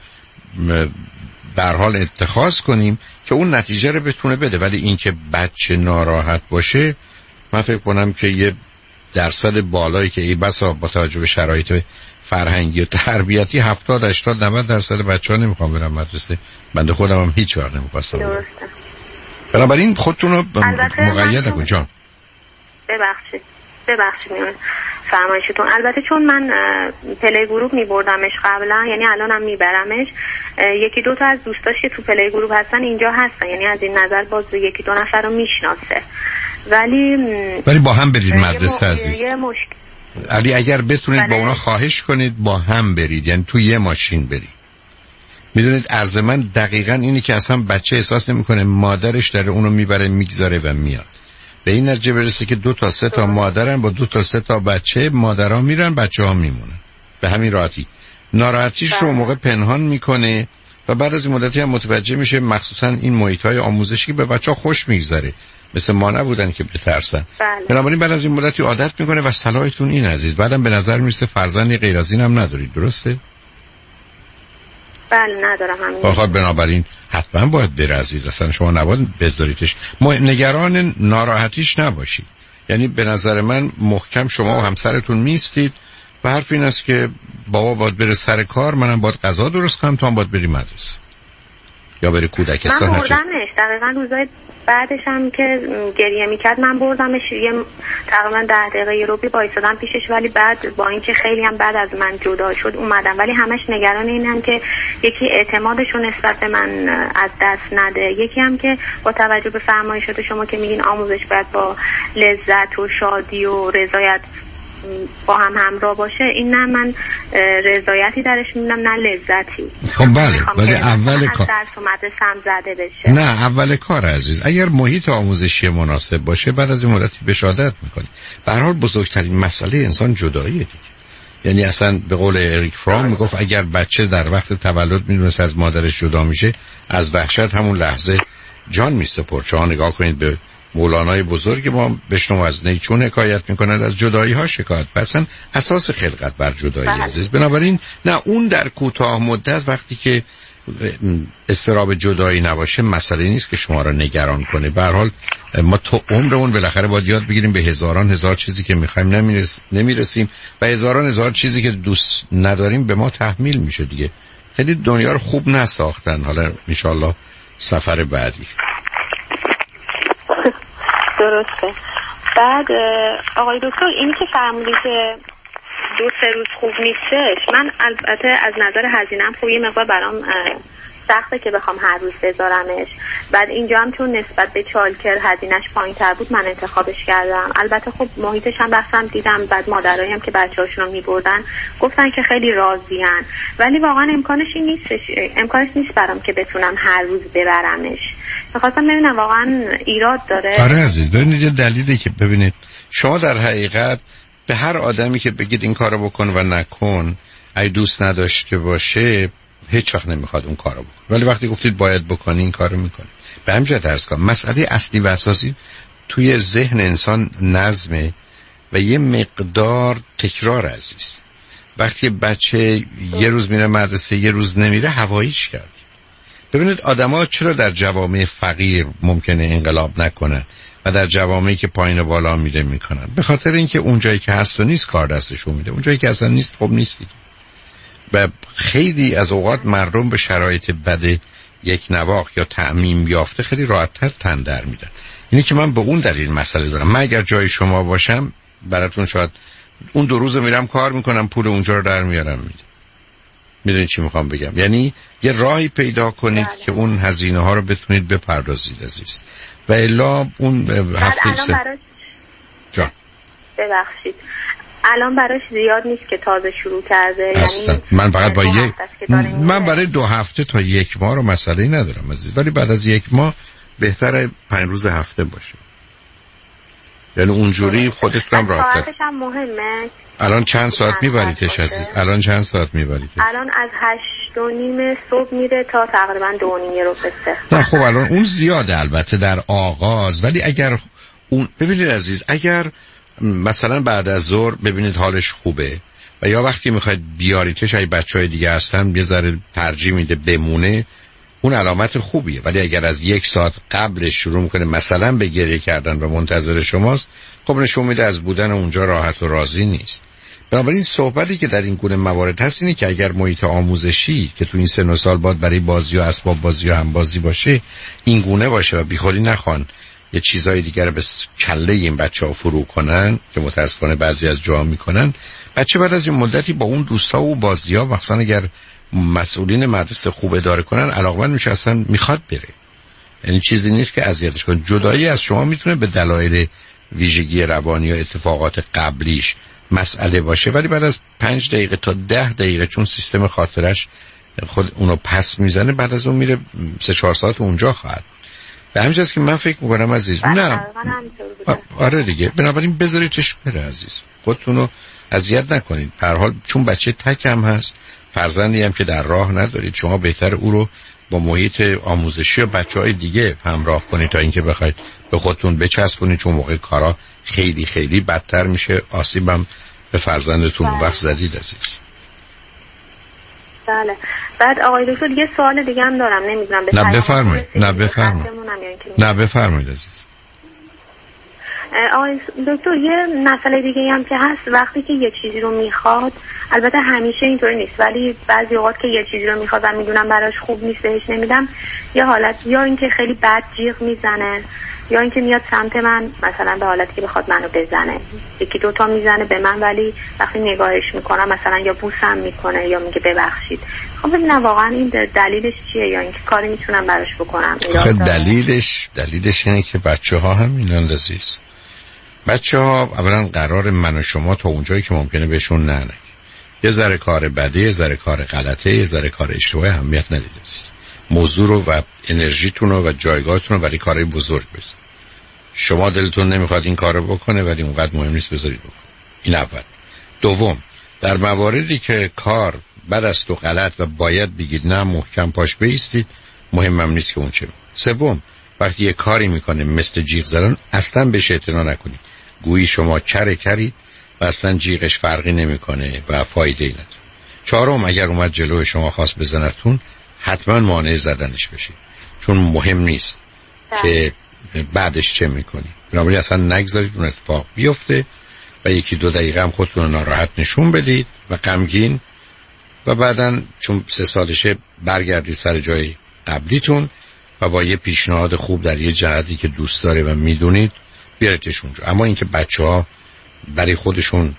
S2: در حال اتخاذ کنیم که اون نتیجه رو بتونه بده. ولی این که بچه ناراحت باشه، من فکر کنم که یه درصد بالایی که ای بسا با توجه به شرایط فرهنگی و تربیتی هفتاد هشتاد نود درصد بچه‌ها نمیخوام برن مدرسه. بنده خودم هم هیچ وقت نمیخواستم. بنابراین خودتون رو مقید نکن جان.
S11: ببخشید ببخشید میون فرمایشتون. البته چون من پلی گروپ میبردمش قبلا، یعنی الانم میبرمش، یکی دو تا از دوستاش که تو پلی گروپ هستن اینجا هستن، یعنی از این نظر باز یکی دو نفر رو میشناسه. ولی
S2: ولی با هم برید مدرسه عزیز.
S11: یه مشکل
S2: علی اگر بتونید
S11: بله.
S2: با اونا خواهش کنید با هم برید، یعنی تو یه ماشین برید. میدونید عرض من دقیقاً اینی که اصلا بچه احساس نمیکنه مادرش داره اونو میبره میگذاره و میاد. به این نتیجه برسه که دو تا سه تا مادرن با دو تا سه تا بچه، مادرها میرن بچه‌ها میمونن. به همین راحتی. ناراحتیش رو موقع پنهان میکنه و بعد از این مدتی هم متوجه میشه، مخصوصا این محیط‌های آموزشی به بچه‌ها خوش میگذره. مثل ما نبودن که بترسن.
S11: بله.
S2: بنابراین بعد از این مدتی عادت میکنه و صلاحتون این عزیز. بعدم به نظر میرسه فرزندی غیر از این هم ندارید، درسته؟
S11: بله ندارم همین.
S2: بخاطر بنابراین حتما باید بره عزیز. اصلا شما نباید بذاریدش. نگران ناراحتیش نباشید. یعنی به نظر من محکم شما و همسرتون میستید و حرف این است که بابا باید بره سر کار، منم باید غذا درست کنم، تو هم باید بری مدرسه یا بری کودکستان.
S11: من بردمش دقیقا روزای بعدش هم که گریه میکرد من بردمش، یه تقریبا ده دقیقه یه رو بی بایستادم پیشش، ولی بعد با اینکه خیلی هم بعد از من جدا شد اومدم، ولی همش نگران اینم که یکی اعتمادشو نسبت به من از دست نده، یکی هم که با توجه به فرمایشات شما که میگین آموزش باید با لذت و شادی و رضایت با هم همراه باشه، این نه من رضایتی درش میبینم نه لذتی.
S2: خب بله، ولی اول کار
S11: درس و مدرسه هم زده بشه.
S2: نه اول کار عزیز، اگر محیط آموزشی مناسب باشه بعد از این مدتی بهش عادت میکنی. به هر حال بزرگترین مسئله انسان جداییه دیگه. یعنی اصلا به قول اریک فرام میگفت اگر بچه در وقت تولد میدونست از مادرش جدا میشه، از وحشت همون لحظه جان میسپرد. شما نگاه کنید به مولانای بزرگ ما، بشنو از نیچون حکایت میکنند از جدایی ها شکایت، اصلا اساس خلقت بر جدایی عزیز. بنابراین نه اون در کوتاه مدت وقتی که استراب جدایی نباشه مسئله نیست که شما را نگران کنه. به هر حال ما تو عمرمون بالاخره باید یاد بگیریم به هزاران هزار چیزی که میخوایم نمیرس... نمیرسیم و هزاران هزار چیزی که دوست نداریم به ما تحمیل میشه دیگه. خیلی دنیا رو خوب نساختن. حالا انشالله سفر بعدی.
S11: درسته. بعد آقای دکتر اینی که فرمودی که دو سه روز خوب نیستش، من البته از نظر هزینه‌ام خوب یه مقدار برام سخته که بخوام هر روز بذارمش. بعد اینجا هم چون نسبت به چالکر هزینه‌اش پایین‌تر بود من انتخابش کردم. البته خب محیطش هم بحثم دیدم، بعد مادرایی هم که بچه‌هاشون رو می‌بردن گفتن که خیلی راضی‌ان، ولی واقعا امکانش این نیستش، امکانش نیست برام که بتونم هر روز ببرمش. می‌خواستم ببینم واقعا ایراد داره.
S2: آره عزیز، ببینید دلیلی که ببینید شما در حقیقت به هر آدمی که بگید این کارو بکن و نکن، ای دوست نداشته باشه هیچ وقت نمیخواد اون کارو بکن، ولی وقتی گفتید باید بکنی این کارو میکنه. به همین جهت عرض کنم مسئله اصلی و اساسی توی ذهن انسان نظمه و یه مقدار تکرار عزیز. وقتی بچه یه روز میره مدرسه یه روز نمیره هواییش کرد. ببینید آدما چرا در جوامع فقیر ممکنه انقلاب نکنن و در جوامعی که پایین و بالا میره میکنن؟ به خاطر اینکه اونجایی که هست و نیست کار دستشون میده، اونجایی که اصلا نیست خب نیست دیگه. و خیلی از اوقات مردم به شرایط بد یک نواخت یا تعمیم یافته خیلی راحت‌تر تن در میدن. اینه که من به اون دلیل مسئله دارم. من اگر جای شما باشم براتون شاید اون دو روز میرم کار میکنم پول اونجا رو در میارم میدم. میدونید چی میخوام بگم؟ یعنی یه راهی پیدا کنید بله. که اون هزینه ها رو بتونید بپردازید عزیز. و الا اون هفته سه
S11: براش... جا ببخشید الان براش زیاد نیست که تازه شروع کرده. یعنی
S2: من فقط با یک من برای دو هفته تا یک ماه رو مسئله ندارم عزیز، ولی بعد از یک ماه بهتره پنج روز هفته باشه. یعنی اونجوری خودت هم راحت.
S11: ساعتش هم مهمه.
S2: الان چند ساعت میبریدش عزیز؟ الان چند ساعت میبریدش؟
S11: الان از هشت و نیم صبح میره تا تقریبا دو و نیم رو بسته.
S2: نه خب الان اون زیاده البته در آغاز، ولی اگر اون ببینید عزیز، اگر مثلا بعد از ظهر ببینید حالش خوبه و یا وقتی میخواید بیاریتش ای بچهای دیگه هستن یه ذره ترجیح میده بمونه، اون علامت خوبیه. ولی اگر از یک ساعت قبلش شروع میکنه مثلا به گریه کردن و منتظر شماست، خب نشون میده از بودن اونجا راحت و راضی نیست. بنابراین صحبتی که در این گونه موارد هست اینه که اگر محیط آموزشی که تو این سن و سال باید برای بازی و اسباب بازی و همبازی باشه این گونه باشه و بیخودی نخوان یه چیزای دیگر به کله این بچه‌ها فرو کنن که متاسفانه بعضی از جاها میکنن، بچه بعد از این مدتی با اون دوستا و بازی‌ها مثلا اگر مسئولین مدرسه خوب اداره کنن علاقمند میشه، اصلا میخواد بره. یعنی چیزی نیست که اذیتش کنه. جدایی از شما میتونه به دلایل ویژگی روانی یا اتفاقات قبلیش مسئله باشه، ولی بعد از پنج دقیقه تا ده دقیقه چون سیستم خاطرش خود اونو پس میزنه، بعد از اون میره سه چهار ساعت اونجا خواهد. به همینجاست که من فکر میکنم عزیز نه آره دیگه، بنابراین بذاریدش بره عزیز، خودتونو اذیت نکنید. به هر حال چون بچه تک هم هست، فرزندی هم که در راه ندارید، شما بهتر او رو با محیط آموزشی و بچهای دیگه همراه کنید تا اینکه بخواید به خودتون بچسبونید، چون موقع کارا خیلی خیلی بدتر میشه، آسیبم به فرزندتون وقت زدید عزیز.
S11: بله. بعد آقای دکتر یه سوال دیگه هم دارم، نمیدونم
S2: نه بفرمایید. نه بفرمایید. نه بفرمایید عزیز.
S11: آقای دکتر یه مسئله دیگه هم که هست، وقتی که یه چیزی رو میخواد، البته همیشه اینطوری نیست ولی بعضی اوقات که یه چیزی رو میخواد و میدونم براش خوب نیست بهش نمیدم، یه حالت یا اینکه خیلی بد جیغ میزنه یا اینکه میاد سمت من مثلا به حالتی که بخواد منو بزنه، یکی دوتا میزنه به من ولی وقتی نگاهش میکنم مثلا یا بوسم میکنه یا میگه ببخشید. خب ببینم واقعا این دلیلش چیه یا اینکه کاری میتونم براش بکنم؟
S2: خب دلیلش دلیلش اینه که بچه ها هم اینان لذیذ. بچه ها اولا قرار من و شما تا اونجایی که ممکنه بهشون نه نه یه ذره کار بده، یه ذره کار غلطه، یه ذره کار اشتباه اهمیت ندید. موضوع رو و انرژیتون رو و جایگاهتون رو برای کارهای بزرگ بذارید. شما دلتون نمیخواد این کارو بکنه ولی اونقدر مهم نیست بذارید بکنه. این اول. دوم، در مواردی که کار بد است و غلط و باید بگید نه، محکم پاش بایستید، مهمم نیست که اون چه. سوم، وقتی یه کاری میکنه مثل جیغ زدن اصلا بهش اعتنا نکنید، گویی شما کره کرید و اصلا جیغش فرقی نمیکنه و فایده ای نداره. چهارم، اگر اومد جلوی شما خواست بزنتون حتما مانع زدنش بشید، چون مهم نیست که بعدش چه میکنی. بنابراین اصلا نگذارید اون اتفاق بیفته و یکی دو دقیقه هم خودتون ناراحت نشون بدید و غمگین و بعدن چون سه سالشه برگردید سر جای قبلیتون و با یه پیشنهاد خوب در یه جهتی که دوست داره و میدونید بیارتش اونجا. اما اینکه بچه ها برای خودشون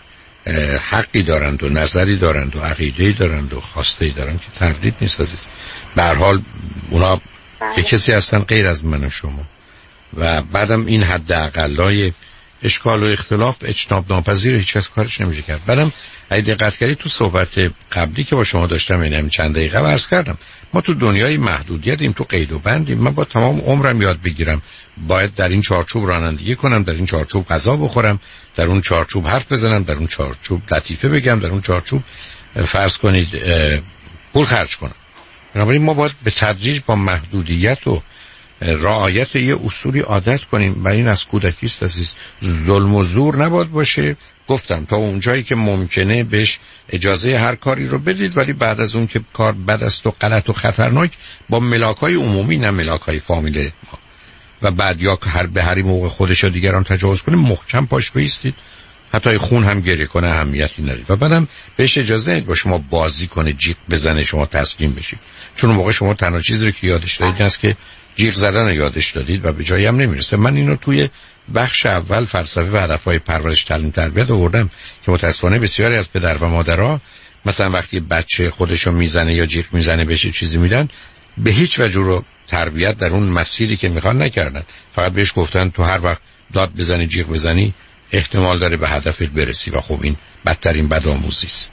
S2: حقی دارند و نظری دارند و عقیده‌ای دارند و خواسته‌ای دارند که تردید نیست عزیز. به هر حال اونا یه کسی هستن غیر از من و شما و بعدم این حد اقلای اشکال و اختلاف اجتناب ناپذیر، هیچ کس کارش نمیشه کرد. بعدم اگه دقت کردید تو صحبت قبلی که با شما داشتم اینم چند دقیقه عرض کردم، ما تو دنیای محدودیتیم، تو قید و بندیم. من با تمام عمرم یاد بگیرم باید در این چارچوب رانندگی کنم، در این چارچوب غذا بخورم، در اون چارچوب حرف بزنم، در اون چارچوب لطیفه بگم، در اون چارچوب فرض کنید پول خرج کنم. بنابراین ما باید به تدریج با محدودیت و رعایت یه اصولی عادت کنیم و این از کودکی است عزیز. ظلم و زور نباید باشه. گفتم تا اونجایی که ممکنه بهش اجازه هر کاری رو بدید، ولی بعد از اون که کار بد است و غلط و خطرناک با ملاکای عمومی نه ملاکای فامیل ما و بعد یا هر به هر موقع خودش یا دیگران تجاوز کنه محکم پاش بایستید، حتی خون هم گریه کنه اهمیتی نداره و بعدم بهش اجازه ندید با شما بازی کنه، جیغ بزنه، شما تسلیم بشید. چون اون موقع شما تنها چیزی رو که یادش دارید این است که جیغ زدن رو یادش دادید و به جایی هم نمیرسه. من اینو توی بخش اول فلسفه و هدفهای پرورش تعلیم تربیت آوردم که متاسفانه بسیاری از پدر و مادرها مثلا وقتی بچه خودشو میزنه یا جیغ میزنه بهش چیزی میدن، به هیچ وجه رو تربیت در اون مسیری که میخوان نکردن، فقط بهش گفتن تو هر وقت داد بزنی جیغ بزنی احتمال داره به هدفت برسی و خب این بدترین بدآموزی است.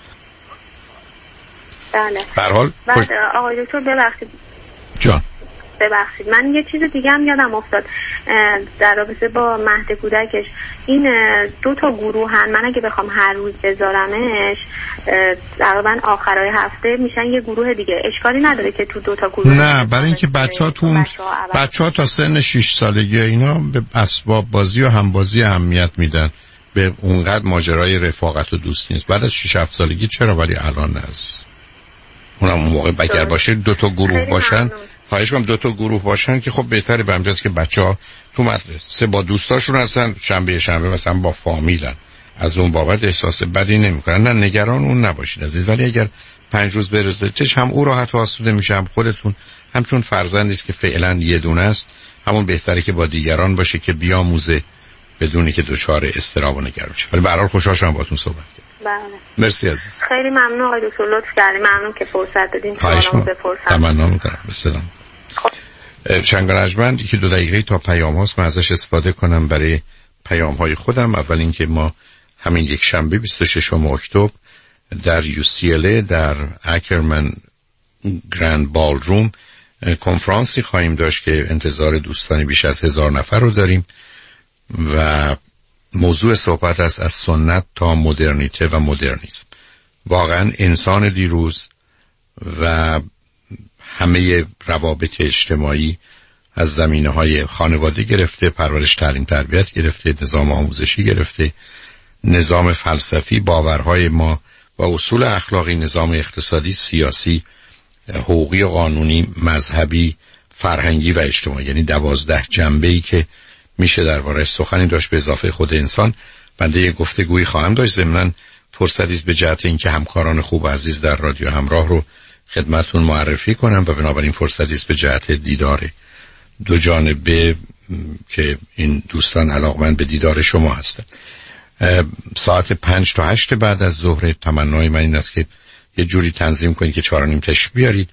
S11: بله.
S2: به هر حال
S11: بعد آقای دکتر ببخشید
S2: جان
S11: ببخشید من یه چیز دیگه هم یادم افتاد در رابطه با مهد کودکش. این دو تا گروهن، من اگه بخوام هر روز بذارمش تقریبا آخرای هفته میشن یه گروه دیگه. اشکالی نداره که تو دو تا گروه؟
S2: نه، برای اینکه بچه‌ها تو بچه‌ها تا سن شش سالگی اینا به اسباب بازی و همبازی اهمیت میدن، به اونقدر ماجرای رفاقت و دوست نیست. بعد از شش هفت سالگی چرا، ولی الان نه عزیز. اونم موقع بگر باشه دو تا گروه باشن، خواهش می‌کنم دو تا گروه باشن که خب بهتره. به که بچه‌ها تو مدرسه با دوستاشون هستن، شنبه شنبه مثلا با فامیلن، از اون بابت احساس بدی نمیکنن. نه نگران اون نباشید عزیز، ولی اگر پنج روز برزتش هم او راحت و آسوده میشه هم خودتون، همچون فرزندی است که فعلا یه دونه است، همون بهتره که با دیگران باشه که بیاموزه بدونی که دچار اضطراب و نگران بشه. ولی به هر حال خوشحال شدم باهاتون صحبت کردم.
S11: بله
S2: مرسی عزیز.
S11: خیلی ممنون آقای دکتر، لطف کردید. ممنون که فرصت دادین سوالامو بپرسم.
S2: تمنا میکنم. سلام. چند رجمند یکی دو دقیقه تا پیام هاست من ازش استفاده کنم برای پیام های خودم. اول اینکه ما همین یک شنبه بیست و ششم اکتبر در یو سی ال ای در اکرمن گرند بالروم کنفرانسی خواهیم داشت که انتظار دوستانی بیش از هزار نفر رو داریم و موضوع صحبت است از سنت تا مدرنیته و مدرنیسم. واقعا انسان دیروز و همه روابط اجتماعی از زمینه‌های خانواده گرفته، پرورش، تعلیم، تربیت گرفته، نظام آموزشی گرفته، نظام فلسفی، باورهای ما و اصول اخلاقی، نظام اقتصادی، سیاسی، حقوقی و قانونی، مذهبی، فرهنگی و اجتماعی، یعنی دوازده جنبه‌ای که میشه درباره سخنی داشت به اضافه خود انسان. بنده یک گفتگویی خواهم داشت. ضمناً فرصتی است به جهت اینکه همکاران خوب عزیز در رادیو همراه رو خدمتتون معرفی کنم و بنابراین فرصتی است به جهت دیدار دو جانبه که این دوستان علاقمند به دیدار شما هستند. ساعت پنج تا هشت بعد از ظهر تمنای من این است که یه جوری تنظیم کنید که چهار و نیم تشریف بیارید.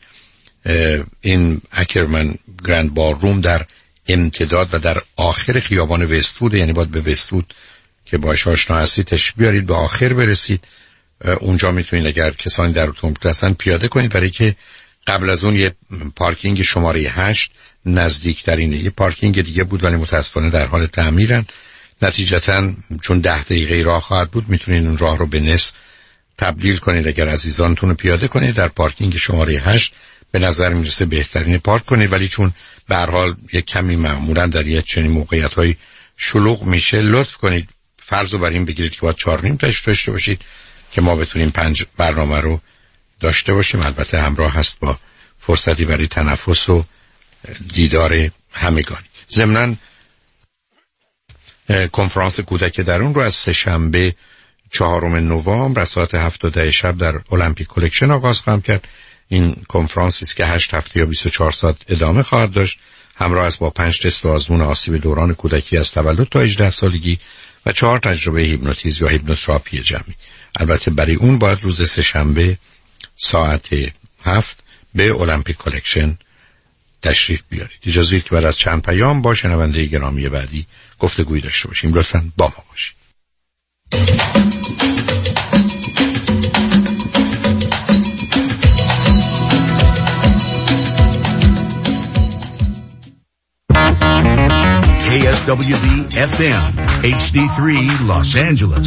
S2: این اکرمن گرند بالروم در امتداد و در آخر خیابان وست‌وود، یعنی باید به وست‌وود که باهاش آشنا هستید تشریف بیارید، به آخر برسید. اونجا میتونید اگر کسانی در اتومبیل هستن پیاده کنید، برای که قبل از اون یه پارکینگ شماره هشت نزدیکترینه. یه پارکینگ دیگه بود ولی متاسفانه در حال تعمیرن. نتیجتاً چون ده دقیقه راه خواهد بود میتونید اون راه رو به نصف تبدیل کنید. اگر عزیزانتون رو پیاده کنید در پارکینگ شماره هشت به نظر میرسه بهترین پارک کنید، ولی چون به هر حال یک کمی معمولا در یک چنین موقعیت‌های شلوغ میشه، لطف کنید فرض رو بر این بگیرید که باید چهار نیم تشریف داشته باشید که ما بتونیم پنج برنامه رو داشته باشیم. البته همراه هست با فرصتی برای تنفس و دیدار همگانی. ضمناً کنفرانس کودک درون رو از سه‌شنبه چهارم نوامبر از ساعت هفت تا ده شب در المپیک کلکشن آغاز خواهم کرد. این کنفرانسی است که هشت هفته یا بیست و چهار ساعت ادامه خواهد داشت. همراه است با پنج تست و آزمون آسیب دوران کودکی از تولد تا هجده سالگی و چهار تجربه هیپنوتیزم یا هیپنوتراپی جمعی. البته برای اون باید روز سه‌شنبه ساعت هفت به المپیک کلکشن تشریف بیارید. اجازه بدید که بعد از چند پیام با شنونده گرامی بعدی گفتگویی داشته باشیم. لطفاً با ما باشید.
S12: K S W B F M H D three Los Angeles.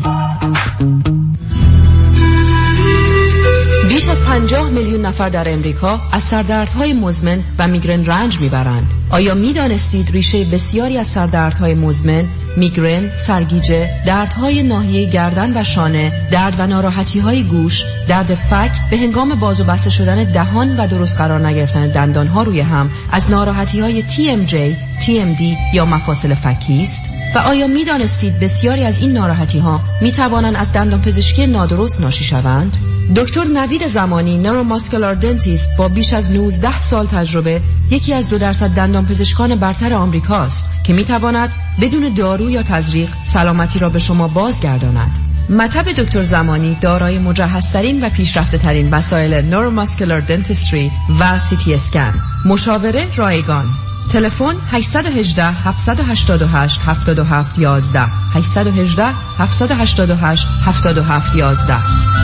S13: بیش از پنجاه میلیون نفر در امریکا از سردردهای مزمن و میگرن رنج میبرند. آیا میدانستید ریشه بسیاری از سردردهای مزمن، میگرن، سرگیجه، دردهای ناحیه گردن و شانه، درد و ناراحتی‌های گوش، درد فک به هنگام باز و بسته شدن دهان و درست قرار نگرفتن دندانها روی هم از ناراحتی‌های تی ام جی، تی ام دی یا مفاصل فکی است؟ و آیا میدانستید بسیاری از این ناراحتی‌ها میتوانند از دندانپزشکی نادرست ناشی شوند؟ دکتر نوید زمانی، نوروماسکولار دنتیست با بیش از نوزده سال تجربه، یکی از دو درصد دندانپزشکان برتر آمریکاست که میتواند بدون دارو یا تزریق سلامتی را به شما بازگرداند. مطب دکتر زمانی دارای مجهزترین و پیشرفته‌ترین وسایل نوروماسکولار دنتیستری و سی تی اسکن. مشاوره رایگان. تلفن هشت یک هشت، هفت هشت هشت، هفت هفت یک یک هشت یک هشت، هفت هشت هشت، هفت هفت یک یک.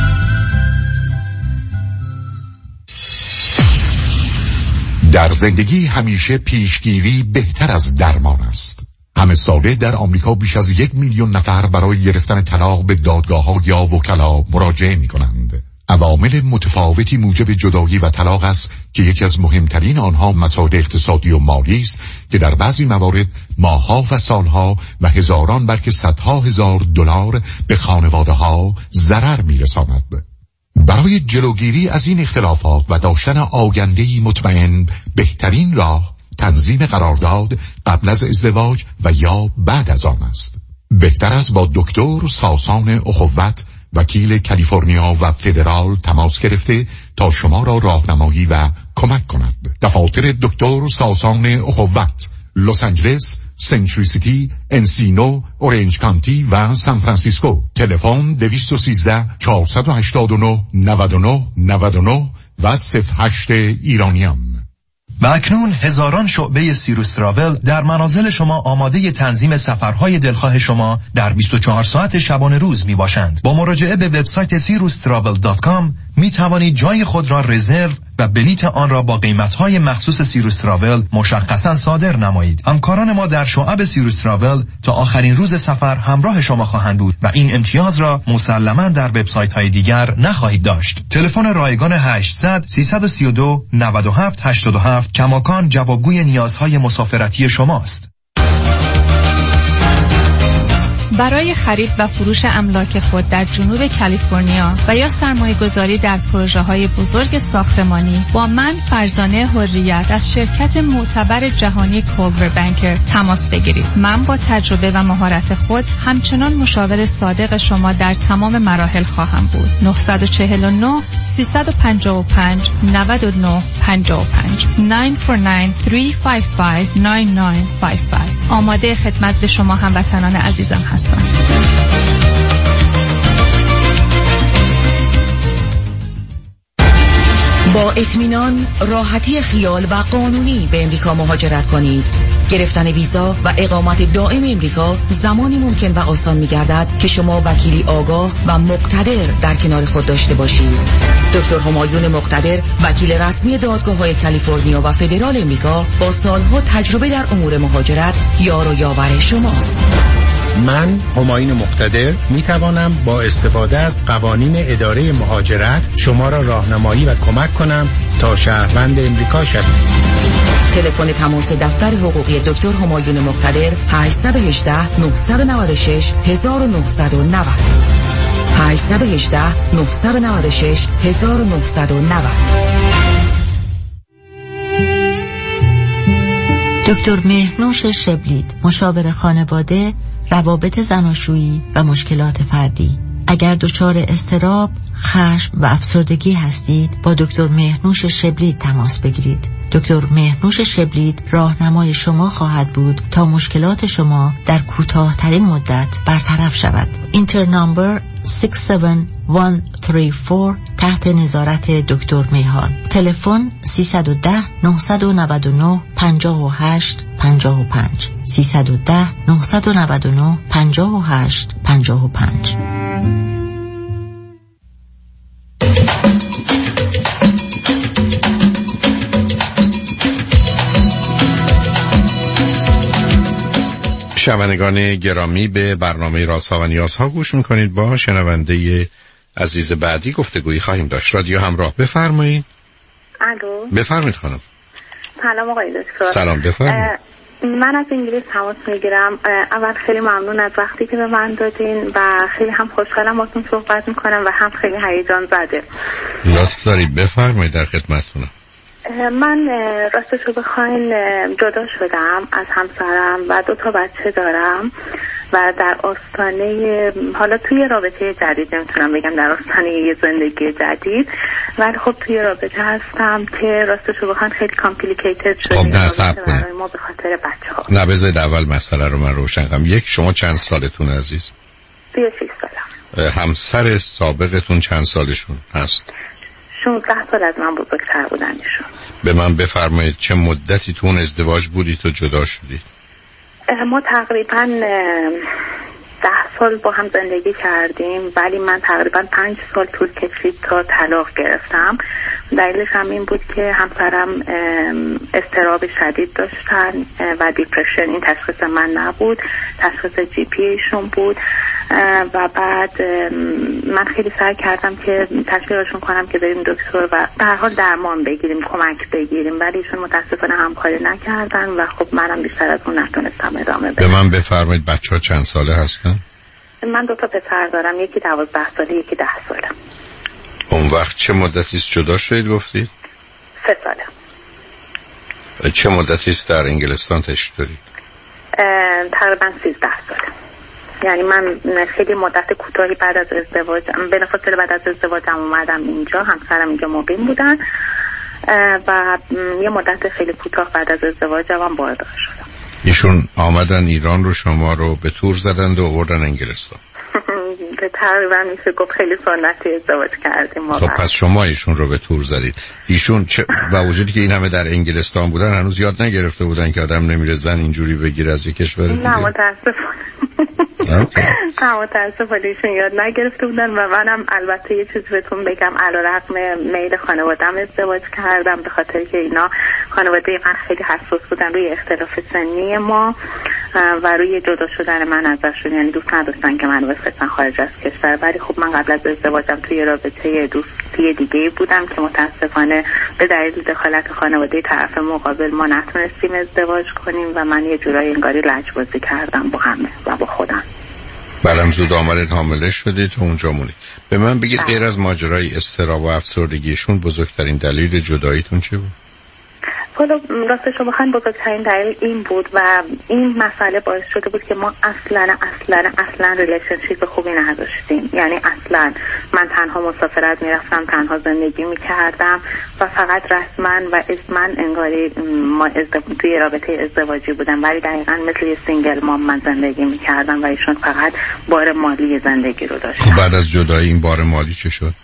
S14: در زندگی همیشه پیشگیری بهتر از درمان است. همه ساله در آمریکا بیش از یک میلیون نفر برای گرفتن طلاق به دادگاه‌ها یا وکلا مراجعه می‌کنند. عوامل متفاوتی موجب جدایی و طلاق است که یکی از مهمترین آنها مسائل اقتصادی و مالی است که در بعضی موارد ماه‌ها و سالها و هزاران بلکه صدها هزار دلار به خانواده‌ها ضرر می‌رساند. برای جلوگیری از این اختلافات و داشتن آینده‌ای مطمئن بهترین راه تنظیم قرارداد قبل از ازدواج و یا بعد از آن است. بهتر است با دکتر ساسان اخوت وکیل کالیفرنیا و فدرال تماس گرفته تا شما را راهنمایی و کمک کند. دفاتر دکتر ساسان اخوت، لس آنجلس، سنچوری سیتی، انسینو، اورنج کانتی و سان فرانسیسکو. تلفن دویست و سیزده چهارصد و هشتاد و نه نود و نه نود و نه و صفر هشت ایرانیان.
S15: و اکنون هزاران شعبه سیروس تراول در منازل شما آماده تنظیم سفرهای دلخواه شما در بیست و چهار ساعت شبانه روز می باشند. با مراجعه به وبسایت سیروس تراول دات کام می توانید جای خود را رزرو و بلیت آن را با قیمت‌های مخصوص سیروس تراول مشخصاً صادر نمایید. همکاران ما در شعب سیروس تراول تا آخرین روز سفر همراه شما خواهند بود و این امتیاز را مسلماً در وبسایت‌های دیگر نخواهید داشت. تلفن رایگان هشتصد سیصد و سی و دو نود و هفت هشتاد و هفت کماکان جوابگوی نیازهای مسافرتی شماست.
S6: برای خرید و فروش املاک خود در جنوب کالیفرنیا و یا سرمایه گذاری در پروژه های بزرگ ساختمانی با من فرزانه حریت از شرکت معتبر جهانی کولبر بانکر تماس بگیرید. من با تجربه و مهارت خود همچنان مشاور صادق شما در تمام مراحل خواهم بود. نه چهار نه سه پنج پنج نه نه پنج پنج نه چهار نه سه پنج پنج نه نه پنج پنج. آماده خدمت به شما هموطنان عزیزم هستم.
S10: با اطمینان، راحتی خیال و قانونی به امریکا مهاجرت کنید. گرفتن ویزا و اقامت دائم امریکا زمانی ممکن و آسان می‌گردد که شما وکیلی آگاه و مقتدر در کنار خود داشته باشید. دکتر همایون مقتدر، وکیل رسمی دادگاه‌های کالیفرنیا و فدرال امریکا با سالها تجربه در امور مهاجرت، یار و یاور شماست.
S16: من همایون مقتدر می توانم با استفاده از قوانین اداره مهاجرت شما را راهنمایی و کمک کنم تا شهروند امریکا شوید.
S10: تلفن تماس دفتر حقوقی دکتر همایون مقتدر هشت یک هشت نه نه شش نه نه نه نه هشت یک هشت نه نه شش نه نه نه نه.
S17: دکتر مهنوش شبلید، مشاور خانواده، روابط زناشویی و مشکلات فردی. اگر دچار اضطراب، خشم و افسردگی هستید، با دکتر مهنوش شبلید تماس بگیرید. دکتر مهنوش شبلید راهنمای شما خواهد بود تا مشکلات شما در کوتاه‌ترین مدت برطرف شود. اینتر نامبر شش هفت یک سه چهار تحت نظارت دکتر میهان. تلفن سیصد و ده نهصد و نود و نه پنجاه و هشت پنجاه و پنج سیصد و ده نهصد و نود و نه پنجاه و هشت پنجاه و پنج.
S2: شنوندگان گرامی، به برنامه رازها و نیازها گوش میکنید. با شنونده عزیز بعدی گفتگویی خواهیم داشت. رادیو همراه، بفرمایید.
S11: الو،
S2: بفرمایید خانم.
S11: سلام آقای دکتر.
S2: سلام، بفرمایید.
S11: من از انگلیس تماس میگیرم. اول خیلی ممنون از وقتی که به من دادین و خیلی هم خوشحالم باهاتون صحبت میکنم و هم خیلی هیجان زده.
S2: لطف دارید، بفرمایید، در خدمتتونم.
S11: من راستشو بخواین جدا شدم از همسرم و دو تا بچه دارم و در آستانه، حالا توی رابطه جدید نمیتونم بگم در آستانه یه زندگی جدید، ولی خب توی رابطه هستم که راستشو بخواین خیلی کامپلیکیتد شده.
S2: خب نه صبر کنید،
S11: ما به خاطر بچه ها.
S2: نه بذارید اول مسئله رو من روشن کنم. یک، شما چند سالتون عزیز؟
S11: سی و شش سالم.
S2: همسر سابقتون چند سالشون هست؟
S11: شانزده سال از من بزرگتر بودن ایشون.
S2: به من بفرمایید چه مدتی تو اون ازدواج بودید و جدا شدید؟
S11: ما تقریبا ده سال با هم زندگی کردیم، ولی من تقریبا پنج سال طول کشید تا طلاق گرفتم. دلیلش هم این بود که همسرم اضطراب شدید داشتن و دیپرشن. این تشخیص من نبود، تشخیص جی پی ایشون بود و بعد من خیلی سعی کردم که تشویقشون کنم که بریم دکتر و به هر حال درمان بگیریم، کمک بگیریم، ولی ایشون متاسفانه همکاری نکردن و خب منم بیشتر از اون نتونستم ادامه بدم.
S2: به من بفرمایید بچه‌ها چند ساله هستن؟
S11: من دو تا پسر دارم، یکی دوازده ساله یکی ده ساله.
S2: اون وقت چه مدتی است جدا شدید گفتید؟
S11: سه ساله.
S2: چه مدتی است در انگلستان تشریف دارید؟
S11: تقریبا سیزده ساله. یعنی من خیلی مدت کوتاهی بعد از ازدواج بلافاصله بعد از ازدواجم اومدم اینجا، همسرم اینجا مقیم بودن و یه مدت خیلی کوتاه بعد از ازدواجم هم باردار شدم.
S2: ایشون آمدن ایران رو شما رو به تور زدند و آوردن انگلستان.
S11: تقریبا میشه گفت خیلی سنتی ازدواج کردیم.
S2: خب پس شما ایشون رو به تور زدید. ایشون چه با وجودی که این همه در انگلستان بودن هنوز یاد نگرفته بودن که آدم نمیره زن اینجوری بگیر از یک کشور دیگه؟
S11: نه متاسفانه نه متاسفانه ایشون یاد نگرفته بودن و منم البته یه چیزی بهتون بگم، علیرغم میل خانواده‌ام ازدواج کردم به خاطر که اینا خانواده من خیلی حساس بودن روی اختلاف سنی ما و روی جدا شدن من ازشون، یعنی دوست نداشتن که من بفرستن خارج از کشور. ولی خب من قبل از ازدواجم توی رابطه دوستی دیگه بودم که متاسفانه به دلیل دخالت خانواده طرف مقابل ما نتونستیم ازدواج کنیم و من یه جورایی انگاری لجبازی کردم با همه و با خودم.
S2: بعدم زود آمدید حامله شدید تا اونجا مونید. به من بگید غیر از ماجرای اضطراب و افسردگیشون بزرگترین دلیل جداییتون چی بود؟
S11: حالا راستش رو بخواین بزرگترین دلیل این بود و این مسئله باعث شده بود که ما اصلا اصلا اصلا ریلیشنشیپ خوبی نداشتیم. یعنی اصلا من تنها مسافرت میرفتم، تنها زندگی میکردم و فقط رسما و اسما انگاری ما ازدواج توی رابطه ازدواجی بودم، ولی دقیقا مثل یه سینگل مام من زندگی میکردم و ایشون فقط بار مالی زندگی رو داشتن.
S2: خب بعد از جدایی این بار مالی چه شد؟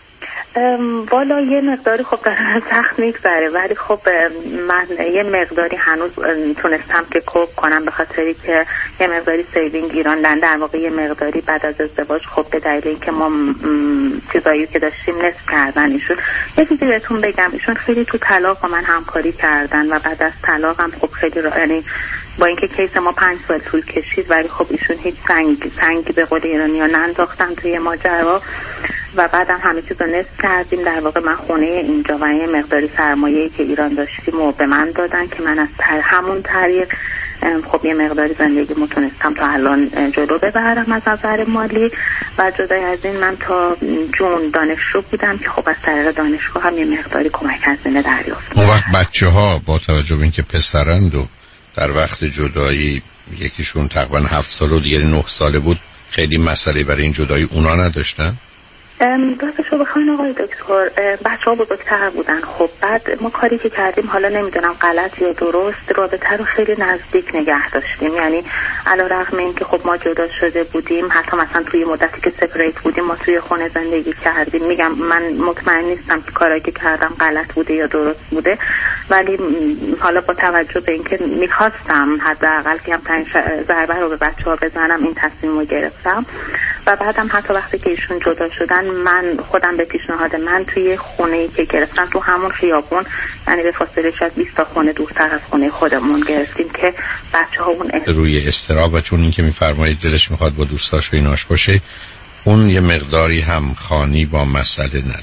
S11: والا یه مقداری خب قرار سخت میگذره، ولی خب من یه مقداری هنوز تونستم که کوب کنم به خاطری که یه مقداری سیوینگ ایران دن، در واقع یه مقداری بعد از ازدواج خب به دلیل اینکه ما چیزایی که داشتیم نصف کردن. ایشون یه چیزی بهتون بگم، ایشون خیلی تو طلاق با من همکاری کردن و بعد از طلاق هم خب خیلی را... یعنی با اینکه کیس ما پنج سال طول کشید ولی خب ایشون هیچ سنگ سنگی به قول ایرانی‌ها ننداختن توی ماجرا و بعدم همه چیز رو نصف کردیم. در واقع من خونه اینجا و یه مقداری سرمایه‌ای که ایران داشتیم و به من دادن که من از تر همون طریق خب یه مقداری زندگی متونستم تا الان جلو ببرم از نظر مالی. و جدای از این من تا جون دانشجو بودم که خب از طریق دانشگاه هم یه مقداری کمک هزینه دریافت.
S2: اون وقت بچه‌ها با توجه به اینکه پسرند و در وقت جدایی یکیشون تقریبا هفت سال و دیگری نه ساله بود، خیلی مسئله برای این جدایی اونا نداشتن؟
S11: راستش رو بخواین آقای دکتر، بچه ها بزرگتر بودن. خب بعد ما کاری که کردیم، حالا نمیدونم غلط یا درست، رابطه رو خیلی نزدیک نگه داشتیم. یعنی علیرغم این که خب ما جدا شده بودیم، حتی مثلا توی مدتی که سپریت بودیم ما توی خونه زندگی کردیم. میگم من مطمئن نیستم که کاری که کردم غلط بوده یا درست بوده، ولی حالا با توجه به اینکه میخواستم حداقل که هم پنج ضربه رو به بچه ها بزنم این تصمیم رو گرفتم. و بعدم حتی وقتی که ایشون جدا شدن من خودم به پیشنهاد من توی خونه‌ای که گرفتم تو همون خیابون، یعنی به فاصله شاید بیست تا خونه دورتر از خونه خودمون گرفتیم که بچه‌ها اون
S2: روی استراب و چون این که می‌فرمایید دلش می‌خواد با دوستاش و ایناش باشه، اون یه مقداری هم خانی با مسئله نداره.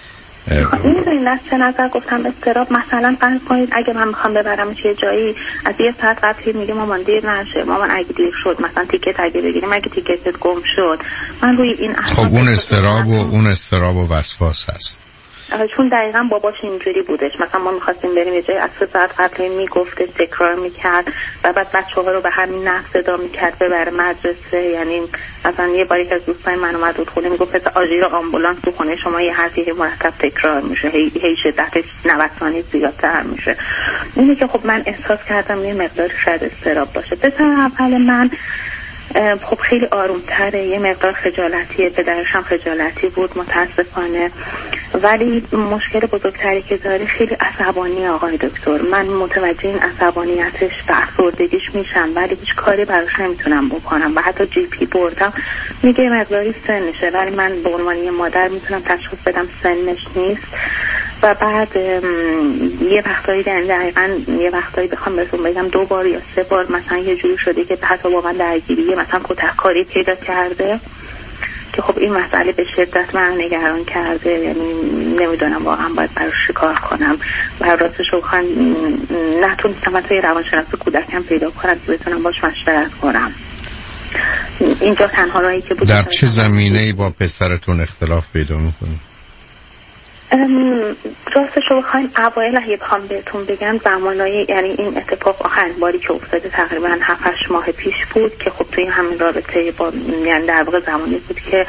S11: این از چه نظر گفتم استراب؟ مثلا فرض کنید اگه من میخوام ببرم چه جایی، از یه ساعت قبل میگه مامان دیر نشه، مامان اگه دیر شد مثلا تیکت اگه بگیریم اگه تیکتت گم شد، من روی این
S2: خب اون استراب و اون استراب و وسواس هست.
S11: چون دقیقاً باباش اینجوری بودش، مثلا ما می‌خواستیم بریم یه جای از سه ساعت قبل میگفته، تکرار میکرد و بعد بچه‌ها رو به همین نحو صدا میکرد ببره مدرسه. یعنی مثلا یه باری که از دوستای من اومد بود خونه میگفت پس آژیر آمبولانس تو خونه شما یه حرفی که مرتب تکرار میشه، هی هی شدتش نود ثانیه زیادتر میشه. اینه که خب من احساس کردم یه مقدار شاید استراب باشه. پسر اول من خب خیلی آرومتره، یه مقدار خجالتیه، پدرش هم خجالتی بود متاسفانه، ولی مشکل بزرگتری که داره خیلی عصبانی آقای دکتر. من متوجه این عصبانیتش و افسردگیش میشم ولی هیچ کاری براش نمیتونم بکنم و حتی جی پی بردم میگه مقداری سنشه، ولی من به عنوان یه مادر میتونم تشخیص بدم سنش نیست. و بعد یه وقتایی دقیقاً یه وقتایی بخوام بهتون بگم دو بار یا سه بار مثلا یه جوری شده که حتی واقعا درگیری مثلا کتککاری پیدا کرده که خب این مسئله به شدت من نگران کرده. یعنی نمیدونم واقعا باید براش چیکار کنم و راستش رو بخوام نتونستم حتی یه روانشناس کودکم پیدا کنم که بتونم باش مشورت کنم. اینجا تنها راهی که بود.
S2: در چه زمینه‌ای با پسرتون اختلاف پیدا می‌کنید؟
S11: راستش رو بخواین اوایل اگه بخوام بهتون بگم زمانایی، یعنی این اتفاق آخرین باری که افتاده تقریبا هفت هشت ماه پیش بود که خب توی همین رابطه با، یعنی در واقع زمانی بود که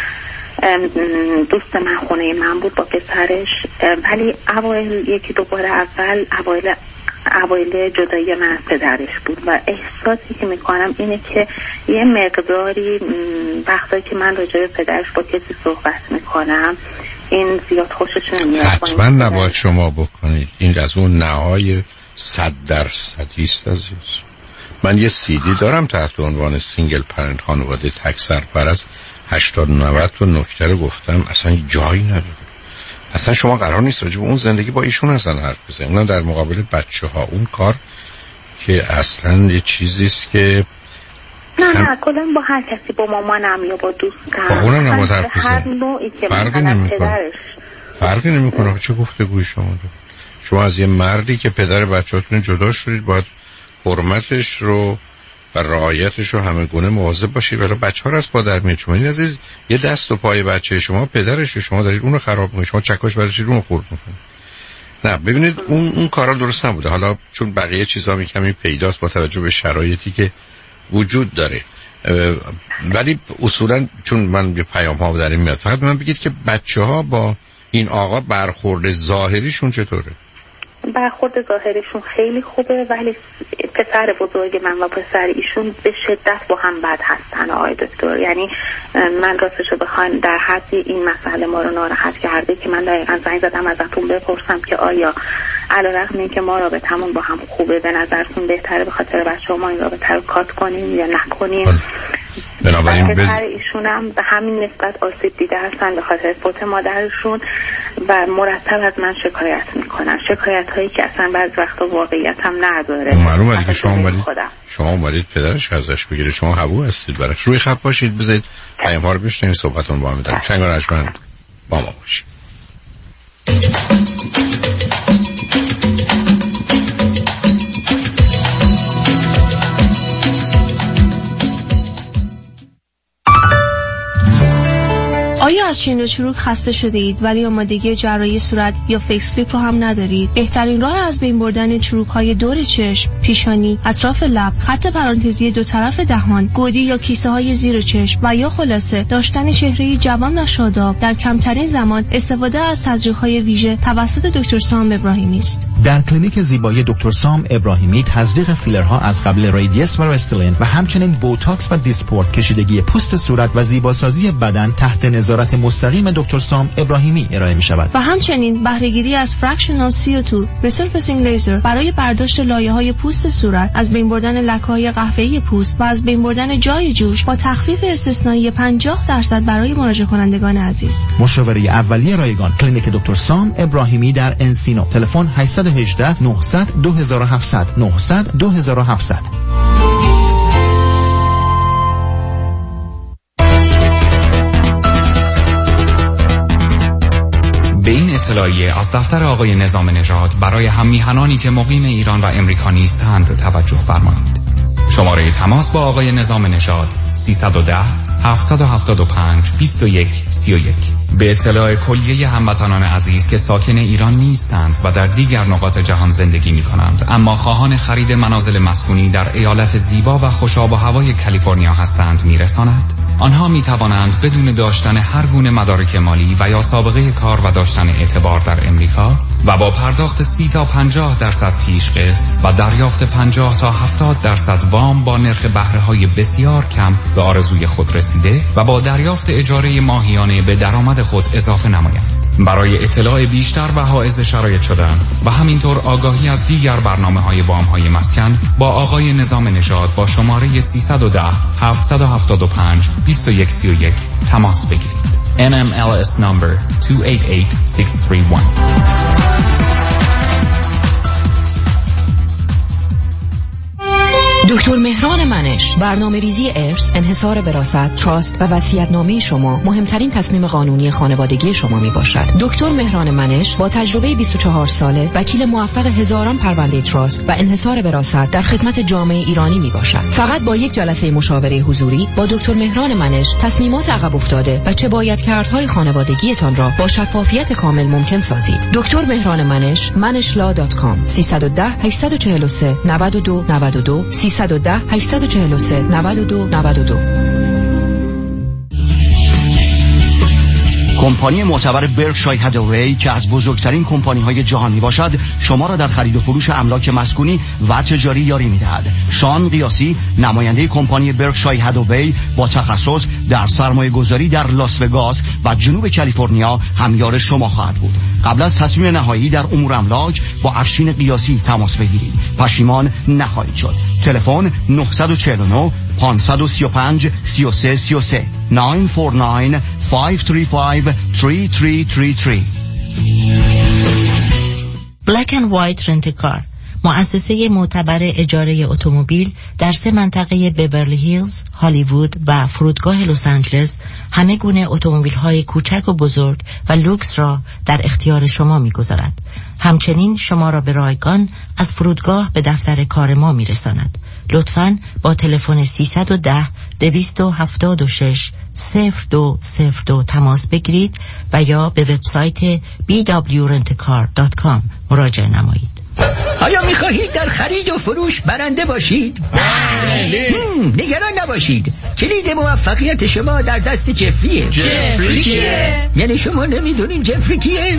S11: دوست من خونه من بود با پسرش، ولی اوایل یکی دو بار اول اوایل اوایل جدایی من از پدرش بود و احساسی که میکنم اینه که یه مقداری وقتی که من راجع به پدرش با کسی صحبت میکنم این زیاد خوشش نمیاد.
S2: حتما نباید شما بکنید، این از اون نهای صد درصدی است عزیز. من یه سیدی دارم تحت عنوان سینگل پرنت، خانواده تک سرپرست، هشتاد نود و نکته رو گفتم، اصلا جایی نداره. اصلا شما قرار نیست راجع به اون زندگی با ایشون اصلا حرف بزنید. اونم در مقابل بچه ها، اون کار که اصلا یه چیزیست که
S11: نه نه کلا با هر کسی، با مامانم یا با دوستم،
S2: با اونم نباید حرف بزنید.
S11: هر نوعی که
S2: فرقی نمیکنه. فرقی نمیکنه چه گفتگویی شما دارید. شما از یه مردی که پدر بچه‌هاتون جدا شدید باید حرمتش رو و رعایتش رو همه گونه مواظب باشید، ولی بچه‌ها رو از پا در میارید. شما این عزیز یه دست و پای بچه شما پدرش، شما دارید اون رو خراب می‌کنید، شما چکش برش اون رو خورد می‌کنید. نه ببینید اون اون کارا درست نبوده. حالا چون بقیه چیزا می کمی پیداست با توجه به شرایطی که وجود داره، ولی اصولا چون من به پیام ها در این میاد، فقط من بگید که بچه‌ها با این آقا برخورد ظاهریشون چطوره؟
S11: برخورد ظاهریشون خیلی خوبه، ولی پسر بزرگ من و پسر ایشون به شدت با هم بد هستن آقای دکتر. یعنی من راستش رو بخواین در حدی این مسئله ما رو ناراحت کرده که من دقیقا زنگ زدم ازتون بپرسم که آیا علیرغم این که ما رابطمون با هم خوبه به نظرتون بهتره به خاطر بچه‌ها ما این رابطه رو کات کنیم یا نکنیم؟
S2: بنابراین
S11: پسر
S2: بز...
S11: ایشون هم به همین نسبت آسیب دیده هستن به خاطر فوت مادرشون و مرتب از من شکایت میکنن، شکایت هایی که اصلا بعض وقتا واقعیت هم نداره.
S2: معلومه که شما اومدید شما اومدید پدرش ازش بگیرید، شما هوو هستید براش. روی خط باشید، بذارید پیام ها رو بشنوید، صحبتون با هم داریم. چند رجمند با ما باشید.
S18: آیا از چین و چروک خسته شده اید ولی آمادگی جراحی صورت یا فیس لیفت رو هم ندارید؟ بهترین راه از بین بردن چروک های دور چشم، پیشانی، اطراف لب، خط پرانتزی دو طرف دهان، گودی یا کیسه های زیر چشم و یا خلاصه داشتن چهره جوان و شاداب در کمترین زمان استفاده از تزریق های ویژه توسط دکتر سام ابراهیمی است.
S4: در کلینیک زیبایی دکتر سام ابراهیمی تزریق فیلرها از قبل ریدیس و رستلین و همچنین بوتاکس و دیسپورت، کشیدگی پوست صورت و زیباسازی بدن تحت نظارت مستقیم دکتر سام ابراهیمی ارائه می شود.
S18: و همچنین بهره‌گیری از فرکشنال سی او دو ریسرفیسینگ لیزر برای برداشت لایه‌های پوست صورت، از بین بردن لکه‌های قهوه‌ای پوست و از بین بردن جای جوش با تخفیف استثنایی پنجاه درصد برای مراجعه کنندگان عزیز.
S4: مشاوره اولیه رایگان کلینیک دکتر سام ابراهیمی در انسینو. تلفن هشت یک هشت نه صفر صفر دو هفت صفر صفر نه صفر صفر دو هفت صفر.
S19: به این اطلاعیه از دفتر آقای نظام نژاد برای هم میهنانی که مقیم ایران و امریکا نیستند توجه فرمایید. شماره تماس با آقای نظام نژاد سیصد و ده هفتصد و هفتاد و پنج بیست و یک سی و یک. به اطلاع کلیه هموطنان عزیز که ساکن ایران نیستند و در دیگر نقاط جهان زندگی می کنند اما خواهان خرید منازل مسکونی در ایالت زیبا و خوشاب و هوای کالیفرنیا هستند میرساند. آنها می توانند بدون داشتن هر گونه مدارک مالی و یا سابقه کار و داشتن اعتبار در امریکا و با پرداخت سی تا پنجاه درصد پیش قسط و دریافت پنجاه تا هفتاد درصد وام با نرخ بهره‌های بسیار کم به آرزوی خود رسیده و با دریافت اجاره ماهیانه به درآمد خود اضافه نمایند. برای اطلاع بیشتر و حائز شرایط شدن و همینطور آگاهی از دیگر برنامه‌های وام‌های مسکن با آقای نظام نژاد با شماره سیصد و ده هفتصد و هفتاد و پنج بیست و یک سی و یک تماس بگیرید. ان ام ال اس number دو هشت هشت شش سه یک.
S13: دکتر مهران منش. برنامه ریزی ارث، انحصار وراثت، تراست و وصیت‌نامه شما مهمترین تصمیم قانونی خانوادگی شما می باشد. دکتر مهران منش با تجربه بیست و چهار ساله، وکیل موفق هزاران پرونده تراست و انحصار وراثت در خدمت جامعه ایرانی می باشد. فقط با یک جلسه مشاوره حضوری با دکتر مهران منش تصمیمات عقب افتاده و چه باید کردهای خانوادگیتان را با شفافیت کامل ممکن سازید. دکتر مهران منش، منش لا دات کام. سیصد و ده هشتصد و چهل و سه نود و دو نود و دو سیصد و ده هشتصد و چهل و سه نود و دو نود و دو.
S20: کمپانی معتبر برکشایر هادوی که از بزرگترین کمپانی‌های جهان میباشد شما را در خرید و فروش املاک مسکونی و تجاری یاری می‌دهد. شان قیاسی، نماینده کمپانی برکشایر هادوی با تخصص در سرمایه‌گذاری در لاس وگاس و جنوب کالیفرنیا همیار شما خواهد بود. قبل از تصمیم نهایی در امور املاک با افشین قیاسی تماس بگیرید. پشیمان نخواهید شد. تلفن نه چهار نه پنج سه پنج سه سه سه سه نه چهار نه پنج سه پنج سه سه سه سه.
S17: Black and White Rent a Car، مؤسسه معتبر اجاره اتومبیل در سه منطقه بیورلی هیلز، هالیوود و فرودگاه لس آنجلس همه گونه اتومبیل‌های کوچک و بزرگ و لوکس را در اختیار شما می‌گذارد. همچنین شما را به رایگان از فرودگاه به دفتر کار ما می‌رساند. لطفاً با تلفن سیصد و ده دویست و هفتاد و شش صفر دو صفر دو تماس بگیرید و یا به وبسایت بی دبلیو رنت کار دات کام مراجعه نمایید.
S21: آیا می‌خواهید در خرید و فروش برنده باشید؟ بله. نگران نباشید. کلید موفقیت شما در دست جفریه. جفری کیه؟ یعنی شما نمیدونین جفری کیه؟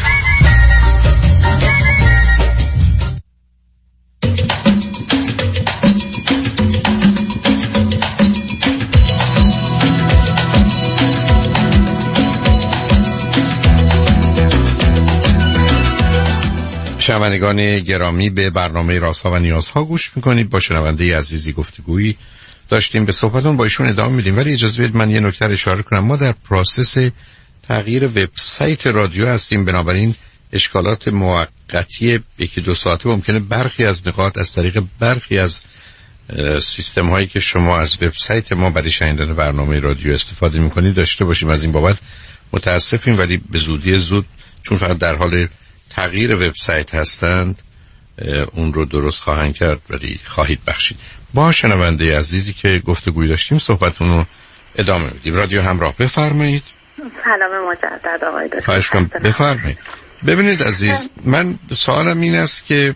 S2: شنوندگان گرامی، به برنامه رازها و نیازها گوش میکنید. با شنونده عزیزی گفتگویی داشتیم، به صحبتون با ایشون ادامه میدیم. ولی اجازه بدید من یه نکته اشاره کنم. ما در پروسس تغییر وبسایت رادیو هستیم، بنابراین اشکالات موقتی یکی دو ساعته ممکنه برخی از نقاط از طریق برخی از سیستم هایی که شما از وبسایت ما برای شنیدن برنامه رادیو استفاده میکنید داشته باشیم. از این بابت متاسفیم، ولی به زودی زود چون فقط در حال تغییر وبسایت هستند اون رو درست خواهند کرد، ولی خواهید بخشید. با شنونده عزیزی که گفتگوی داشتیم صحبتون رو ادامه میدیم. رادیو همراه، بفرمایید.
S11: سلام مجدد آقای دکتر.
S2: خواهش کنم بفرمایید. ببینید عزیز، من سوالم این است که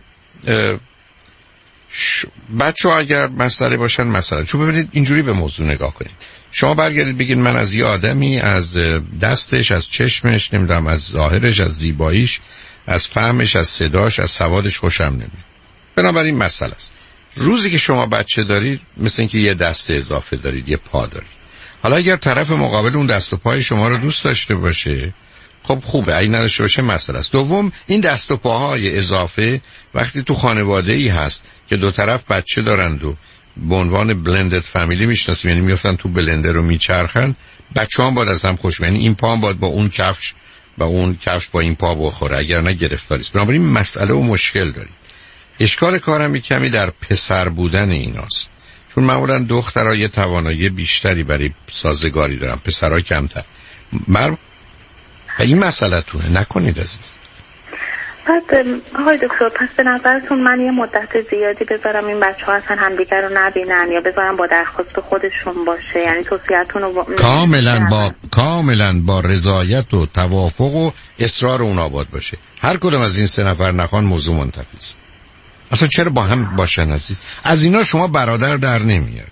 S2: ش... بچه ها اگر مسئله باشن مسئله، چون ببینید اینجوری به موضوع نگاه کنید. شما برگردید بگید من از یه آدمی از دستش، از چشمش، نمیدونم از ظاهرش، از زیباییش، از فهمش، از صداش، از سوادش خوشم نمیاد. بنابراین مسئله است. روزی که شما بچه دارید مثل اینکه یه دست اضافه دارید، یه پا دارید. حالا اگر طرف مقابل اون دست و پای شما رو دوست داشته باشه خب خوبه، اگه نداشته باشه مسئله است. دوم، این دست و پاهای اضافه وقتی تو خانواده ای هست که دو طرف بچه دارند و به عنوان بلندد فامیلی میشناسیم، یعنی میافتن تو بلندر رو میچرخن، بچه‌ها هم باید از هم خوش، یعنی این پا هم باید با اون کفش با اون کفش با این پا بخوره، اگر نه گرفتاری است. بنابراین مسئله و مشکل داریم. اشکال کارم یک کمی در پسر بودن ایناست، چون معمولا دخترها یه توانایی بیشتری برای سازگاری دارن، پسرها کمتر. مر این مسئله تونه نکنید عزیز.
S11: بعد آقای دکتر، پس به نظرتون من یه مدت زیادی بذارم این بچه ها اصلا همدیگر رو نبینن یا بذارم با درخواست خودشون باشه؟ یعنی توصیه‌تون رو با...
S2: کاملا با کاملا با رضایت و توافق و اصرار اون آباد باشه. هر کدوم از این سه نفر نخوان موضوع منتفی است. اصلا چرا با هم باشن عزیز؟ از اینا شما برادر در نمیاد.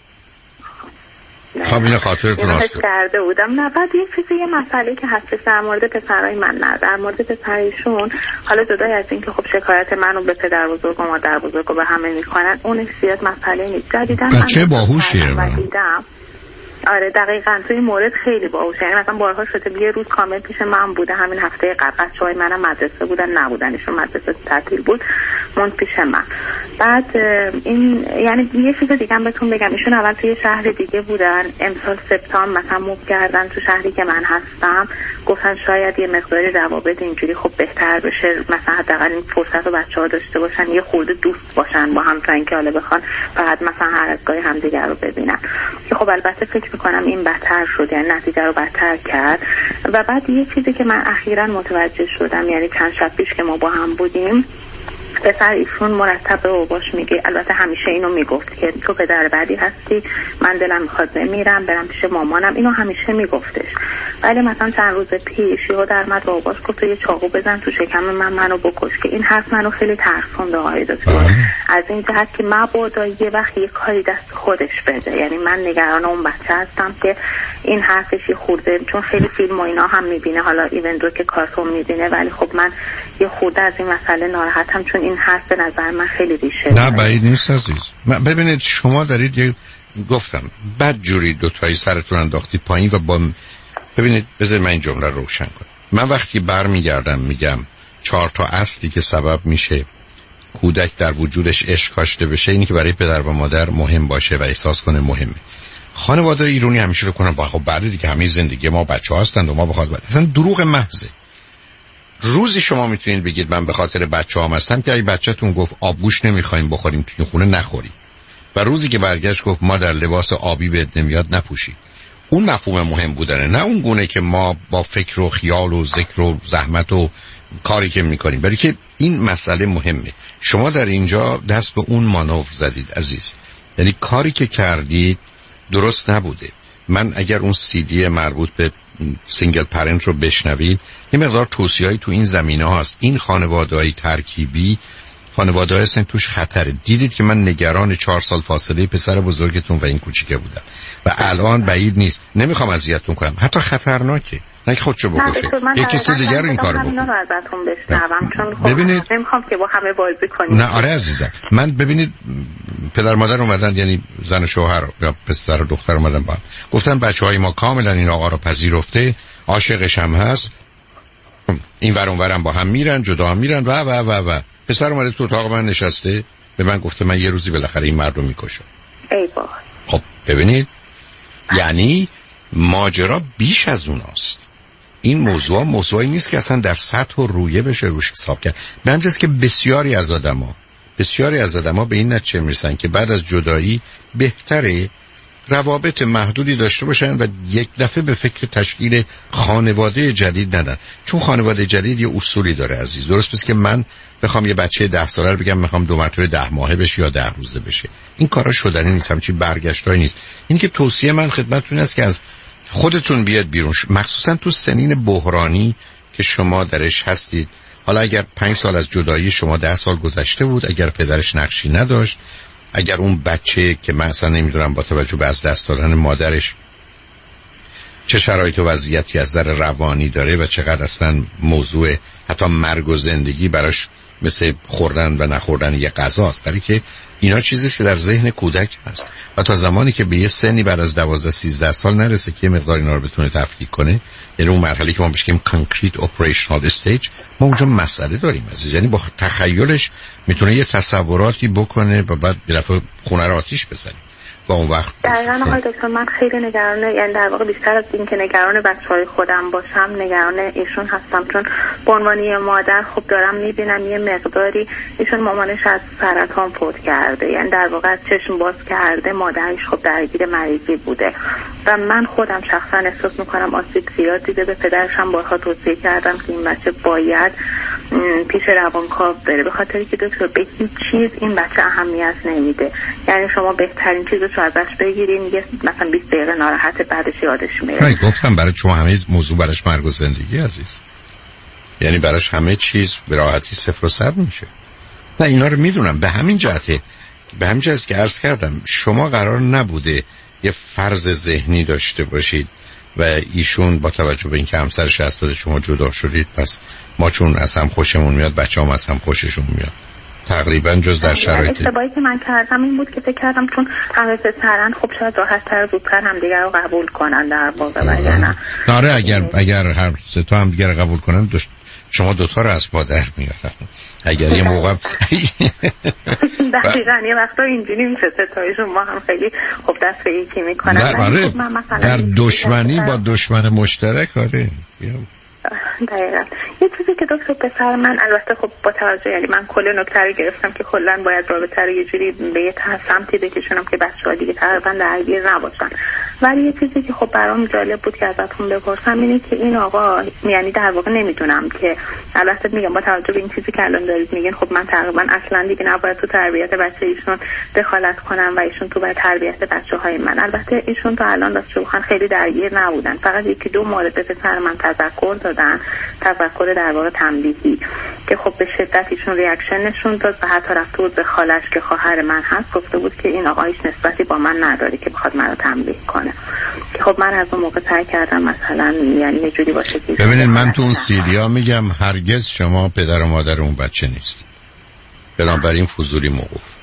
S2: خب این خاطرتون هست
S11: کرده بودم. نه بعد یه چیزی، یه مسئله که هست در مورد پسرای من، نه در مورد پسرایشون، حالا جدای از این که خب شکایت منو به پدر بزرگ و مادر بزرگ و به همه میکنن، اونش زیاد مسئله نیست. جدیدن
S2: بچه باهوشیه
S11: من دیدم. آره دقیقاً توی مورد خیلی باهوشه. یعنی مثلا بارها شده یه روز کامل پیش من بوده، همین هفته قبل بچه‌های منم مدرسه بودن نبودن، ایشون مدرسه تعطیل بود، موند پیش من. بعد این یعنی یه چیز دیگه هم بهتون بگم، ایشون اول توی شهر دیگه بودن، امسال سپتامبر مثلا موو کردن تو شهری که من هستم، گفتن شاید یه مقداری روابط اینجوری خب بهتر بشه، مثلا حداقل این فرصت رو بچه‌ها داشته باشن یه خورده دوست باشن با هم، تا اینکه حالا بخوان فقط مثلا هر از گاهی همدیگه رو ببینن. که خب البته فکر می‌کنم این بدتر شد، یعنی نتیجه رو بدتر کرد. و بعد یه چیزی که من اخیراً متوجه شدم، یعنی چند شب پیش که ما با هم بودیم، پسر ایشون مرتب به باباش میگه، البته همیشه اینو میگفت که تو پدر بعدی هستی، من دلم میخواد بمیرم برم پیش مامانم، اینو همیشه میگفتش. ولی مثلا چند روز پیش یهو در اومد با باباش گفت یه چاقو بزن تو شکم من، منو بکش. که این حرف منو خیلی ترسوند آقای دکتر، از این جهت که مبادا یه وقت یه کاری دست خودش بده. یعنی من نگران اون بچه هستم که این حرفش یه خورده، چون خیلی فیلم و اینا هم میبینه، حالا ایون دو که کارتون میبینه، ولی خب من یه خورده از این مسئله ناراحتم، چون این حرف به نظر من خیلی ریشه
S2: نه بعید نیست عزیز. ببینید شما دارید یه گفتم بد جوری دوتایی سرتون انداختی پایین و با ببینید بذارید من این جمله رو روشن کنم. من وقتی برمیگردم میگم چهار تا اصلی که سبب میشه کودک در وجودش عشق کاشته بشه، اینی که برای پدر و مادر مهم باشه و احساس کنه مهمه. خانواده ایرانی همیشه رو کنن با خب بعد دیگه همه زندگی ما بچه‌ها هستند و ما بخواد بعد. اصلا دروغ محضه. روزی شما میتونید بگید من به خاطر بچه‌هام هستم که اگه بچه‌تون گفت آبگوش نمیخوایم بخوریم توی خونه نخورید، و روزی که برگشت گفت ما در لباس آبی بهت نمیاد نپوشید. اون مفهوم مهم بودنه، نه اون گونه که ما با فکر و خیال و ذکر و زحمت و کاری که میکنیم. برای که این مسئله مهمه. شما در اینجا دست به اون مانور زدید عزیز، یعنی کاری که کردید درست نبوده. من اگر اون سی دی مربوط به سینگل پرنت رو بشنوید، یه مقدار توصیه‌ای تو این زمینه هست. این خانواده‌های ترکیبی خانواده‌های هستن توش خطره. دیدید که من نگران چهار سال فاصله پسر بزرگتون و این کوچیکه بودم و الان بعید نیست، نمیخوام اذیتتون کنم، حتی خطرناکه، نه که خودشو بکشه، یه کسی دیگر این کارو بکنه. ببینید
S11: نمیخوام که با همه بازی کنیم.
S2: نه آره عزیزم، من ببینید پدر مادر اومدن، یعنی زن و شوهر یا پسر و دختر اومدن با هم گفتن بچهای ما کاملا این آقا رو پذیرفته، عاشقش هم هست، این ور اون ورم با هم میرن، جدا هم میرن و و و و پسر اومده تو اتاق من نشسته به من گفته من یه روزی بالاخره این مرد رو میکشم.
S11: ای بابا.
S2: خب ببینید یعنی ماجرا بیش از اوناست. این موضوع موضوعی نیست که اصلا در سطح و رویه بشه روش حساب کرد. به همین که بسیاری از آدما بسیاری از آدما به این نتیجه میرسن که بعد از جدایی بهتره روابط محدودی داشته باشن و یک دفعه به فکر تشکیل خانواده جدید ندن، چون خانواده جدید یه اصولی داره عزیز. درست پس که من بخوام یه بچه ده ساله رو بگم میخوام دو مرتبه ده ماهه بشه یا ده روزه بشه، این کارا شدنی نیست، همچین برگشتایی نیست. این که توصیه من خدمتتون است که از خودتون بیاد بیرون، مخصوصا تو سنین بحرانی که شما درش هستید. حالا اگر پنج سال از جدایی شما ده سال گذشته بود، اگر پدرش نقشی نداشت، اگر اون بچه که من اصلا نمیدونم با توجه به از دست دادن مادرش چه شرایط و وضعیتی از نظر روانی داره و چقدر اصلا موضوع حتی مرگ و زندگی براش مثل خوردن و نخوردن یه غذاست، برای که اینا چیزیست که در ذهن کودک هست و تا زمانی که به یه سنی بعد از دوازده سیزده سال نرسه که یه مقدار اینا رو بتونه تفکیک کنه، یعنی اون مرحله که ما بهش میگیم concrete operational stage، ما اونجا مسئله داریم عزیز. یعنی با تخیلش میتونه یه تصوراتی بکنه و بعد یه دفعه خونه رو آتیش بزنه و اون وقت
S11: دقیقاً آقای دکتر من خیلی نگرانه، یعنی در واقع بیشتر از این که نگران بچه‌های خودم باشم نگران ایشون هستم، چون به عنوان یه مادر خب دارم میبینم یه مقداری ایشون مامانش از سرطان فوت کرده، یعنی در واقع از چشم باز کرده، مادرش خب درگیر مریضی بوده و من خودم شخصا احساس میکنم آسیب زیاد دیده. به پدرش هم بارها توصیه کردم که این بچه باید پیش روانکاو بره، به خاطری که دکتر به هیچ چیز این بچه اهمیت نمیده. یعنی شما بهترین چیز رو ازش بگیرین، یه مثلا بیست دقیقه ناراحت بعدش یادش میره.
S2: نه گفتم برای شما همه موضوع براش مرگ و زندگی عزیز، یعنی براش همه چیز به راحتی صفر و صد میشه. نه اینا رو میدونم، به همین جهته به همین جهت که عرض کردم شما قرار نبوده یه فرض ذهنی داشته باشید و ایشون با توجه به اینکه همسر شصت شما جدا شدید پس ما چون از هم خوشمون میاد بچه‌ام از هم خوششون میاد. تقریبا جز در شرایط
S11: اشتباهی که من کردم این بود که فکر کردم چون همه پسرن خب شاید راحت‌تر زودتر هم دیگر رو قبول کنن در واقع وگرنه
S2: نه اگر اگر هر سه تا هم دیگر قبول کنن دوش... شما دوتا رو از پادر میارن اگر یه موقع
S11: دقیقاً یه وقتا اینجوری میشه ستایشون ما هم خیلی خب دست به یکی میکنن
S2: در دشمنی با دشمن مشترک آره
S11: دقیقا. یه چیزی که دکتر پسر من البته خب با توجه یعنی من کل نکته رو گرفتم که کلا باید رابطه رو یه جوری به یه سمتی بکشونم که بچه‌ها دیگه تقریبا درگیر نباشن، ولی یه چیزی که خب برام جالب بود که ازتون بپرسم اینه که این آقا یعنی در واقع نمیدونم که البته میگم با توجه به این چیزی که الان دارید میگین خب من تقریبا اصلا دیگه نباید تو تربیت بچه ایشون دخالت کنم و ایشون تو باید تربیت بچه‌های من. البته ایشون تا الان راستش بخوام خیلی درگیر نبودن، فقط یکی دو مورد به پسر من تذکر دادن، تذکر در واقع تنبیهی که خب به شدت ایشون ریاکشن نشون داد و حتی رفته بود به خالش که خواهر من هست گفته بود که این آقا هیچ نسبتی با من نداره که بخواد منو تنبیه کنه، که خب من از اون موقع سعی کردم مثلا یعنی یه جوری باشه که
S2: ببینید من تو اون سیدیا میگم هرگز شما پدر و مادر اون بچه نیست، بنابراین فضولی موقوف.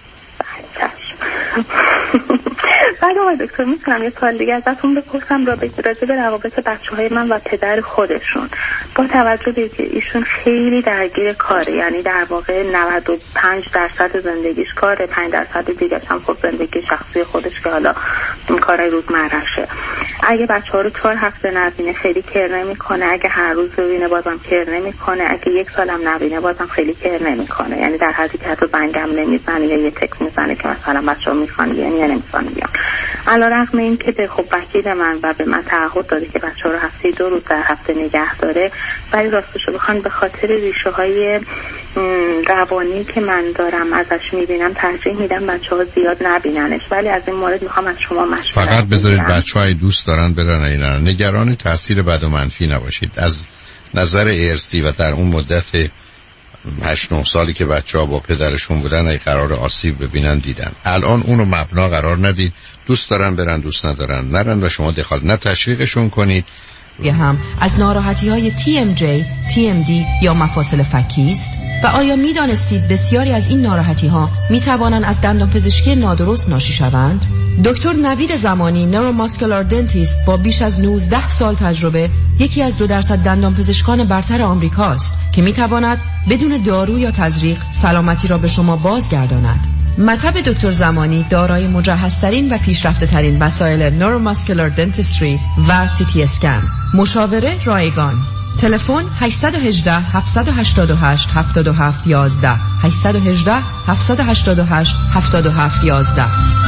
S11: بعد آقای دکتر میتونم یه سوال دیگه ازتون بپرسم راجع به روابط بچه‌های من و پدر خودشون، با توجه به که ایشون خیلی درگیر کاره، یعنی در واقع نود و پنج درصد زندگیش کاره، پنج درصد دیگه هم خب زندگی شخصی خودش که حالا کارهای روزمره‌شه. اگه بچه‌ها رو چهار هفته نبینه خیلی کر نمی‌کنه، اگه هر روز ببینه بازم کر نمی‌کنه، اگه یک سالم نبینه بازم خیلی کر نمی‌کنه، یعنی در حدی که حتی زنگم نمیزنه یا یه تکست میزنه که مثلا بچه‌ها میخوان بیان یا نمیخوان بیان. علیرغم این که به خب وکیل من و به من تعهد داده که بچه‌ها رو هفته دو روز در هفته نگه داره، ولی راستش رو بخوان به خاطر ریشه‌های روانی که من دارم ازش میبینم ترجیح میدم بچه‌ها زیاد نبیننش، ولی از این مورد میخوام از شما مشورت.
S2: فقط بذارید بچه‌های دوست دارن برن اینا، نگران تاثیر بد و منفی نباشید. از نظر ارثی و در اون مدت هشت نه سالی که بچه‌ها با پدرشون بودن ای قرار آسیب ببینن دیدن، الان اونو مبنا قرار ندید، دوست دارن برن دوست ندارن نرن و شما دخالت نه تشویقشون کنید.
S13: یه هم از ناراحتی های تی ام جی، تی ام دی یا مفاصل فکی است و آیا می دانستید بسیاری از این ناراحتی ها می توانند از دندان پزشکی نادرست ناشی شوند؟ دکتر نوید زمانی نوروماسکولار دنتیست با بیش از نوزده سال تجربه یکی از دو درصد دندان پزشکان برتر آمریکاست که می تواند بدون دارو یا تزریق سلامتی را به شما بازگرداند. مطب دکتر زمانی دارای مجهزترین و پیشرفته‌ترین وسایل نوروماسکولار دنتیستری و سی تی اسکن. مشاوره رایگان. تلفن هشت یک هشت، هفت هشت هشت، هفت هفت یک یک هشت یک هشت، هفت هشت هشت، هفت هفت یک یک.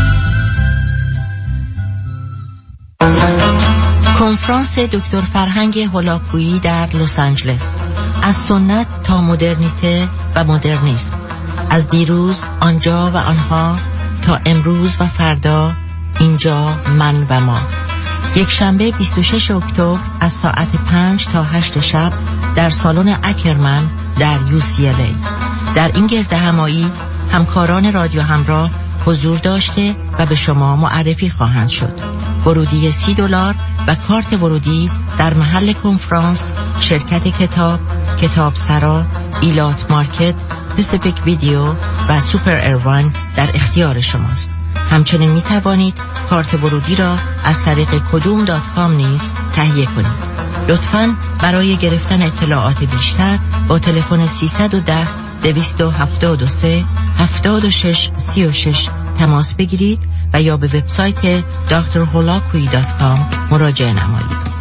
S17: کنفرانس دکتر فرهنگ هولاکویی در لس آنجلس، از سنت تا مدرنیته و مدرنیسم، از دیروز آنجا و آنها تا امروز و فردا اینجا من و ما. یک شنبه بیست و شش اکتبر از ساعت پنج تا هشت شب در سالن اکرمن در یو سی ال ای. در این گرد همایی همکاران رادیو همراه حضور داشته و به شما معرفی خواهند شد. ورودی سی دلار و کارت ورودی در محل کنفرانس، شرکت کتاب، کتاب سرا، ایلات مارکت، پسیفیک ویدیو و سوپر ایروان در اختیار شماست. همچنین می توانید کارت ورودی را از طریق کدوم دات کام نیز تهیه کنید. لطفاً برای گرفتن اطلاعات بیشتر با تلفن سیصد و ده، دویست و هفتاد و سه، هفتاد و شش، سی و شش تماس بگیرید و یا به وبسایت دکتر هولاکویی دات کام مراجعه نمایید.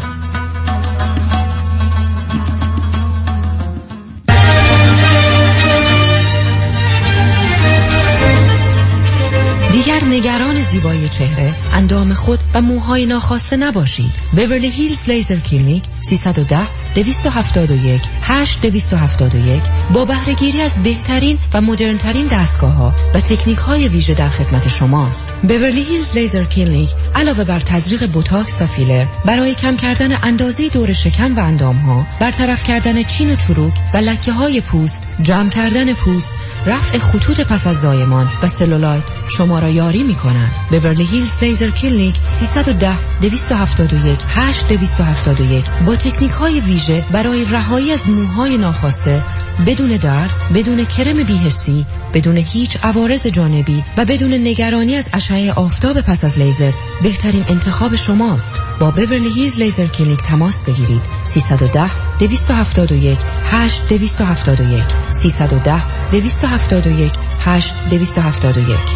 S13: دیگر نگران زیبایی چهره، اندام خود و موهای ناخواسته نباشید. بیورلی هیلز لیزر کلینیک سیصد و ده، دویست و هفتاد و یک، هشت دویست و هفتاد و یک با بهره‌گیری از بهترین و مدرن‌ترین دستگاه‌ها و تکنیک‌های ویژه در خدمت شماست. بیورلی هیلز لیزر کلینیک علاوه بر تزریق بوتاکس و فیلر برای کم کردن اندازه دور شکم و اندام‌ها، برطرف کردن چین و چروک و لکه‌های پوست، جمع کردن پوست، رفع خطوط پس از زایمان و سلولایت شما را یاری می‌کنند. بیورلی هیلز لیزر کلینیک سیصد و ده، دویست و هفتاد و یک، هشت دویست و هفتاد و یک با تکنیک‌های ویژه برای رهایی از موهای ناخواسته بدون درد، بدون کرم بی‌حسی، بدون هیچ عوارض جانبی و بدون نگرانی از اشعه آفتاب پس از لیزر بهترین انتخاب شماست. با بیورلی هیلز لیزر کلینیک تماس بگیرید. سیصد و ده دویست و هفتاد و یک هشت دویست و هفتاد و یک سیصد و ده دویست و هفتاد و یک هشت دویست و هفتاد و یک.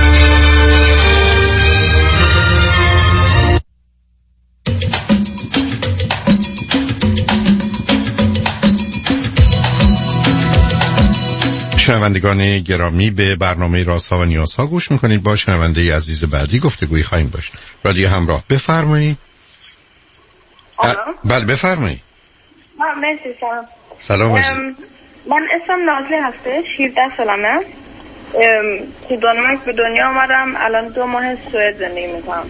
S2: شنوندگان گرامی، به برنامه رازها و نیازها گوش میکنید. با شنونده عزیز بعدی گفتگوی خواهیم داشت. رادیو همراه، بفرمایید. بله بفرمایید.
S11: مرسی. سلام.
S2: سلام عزیز.
S11: من اسمم نازلی هستش، هفده سالمه. تو دانمارک به دنیا آمدم، الان دو ماه سوئد زندگی میکنم.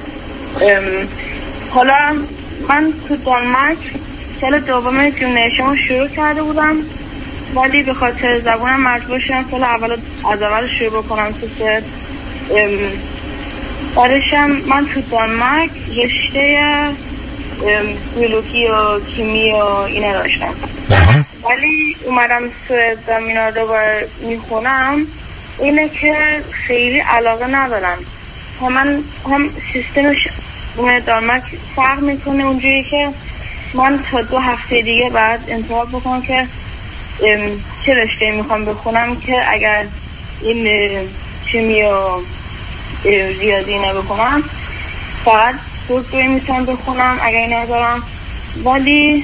S11: حالا من تو دانمارک سال دوم جیمنازیوم شروع کرده بودم، ولی به خاطر زبانم مجبور شدم سال اول از اول شروع بکنم تو سوئد. بعدشم من تو دانمارک رشته بیولوژی و کیمی و اینا داشتم، ولی اومدم سوئد و اینا رو بر میخونم اینه که خیلی علاقه ندارم. هم من هم سیستمش دانمارک فرق میکنه اونجوری که من تا دو هفته دیگه بعد انتخاب بکنم که چه رشته میخوام بخونم، که اگر این شیمی و ریاضی نبخونم فقط دکتری میتونم بخونم اگر این ندارم. ولی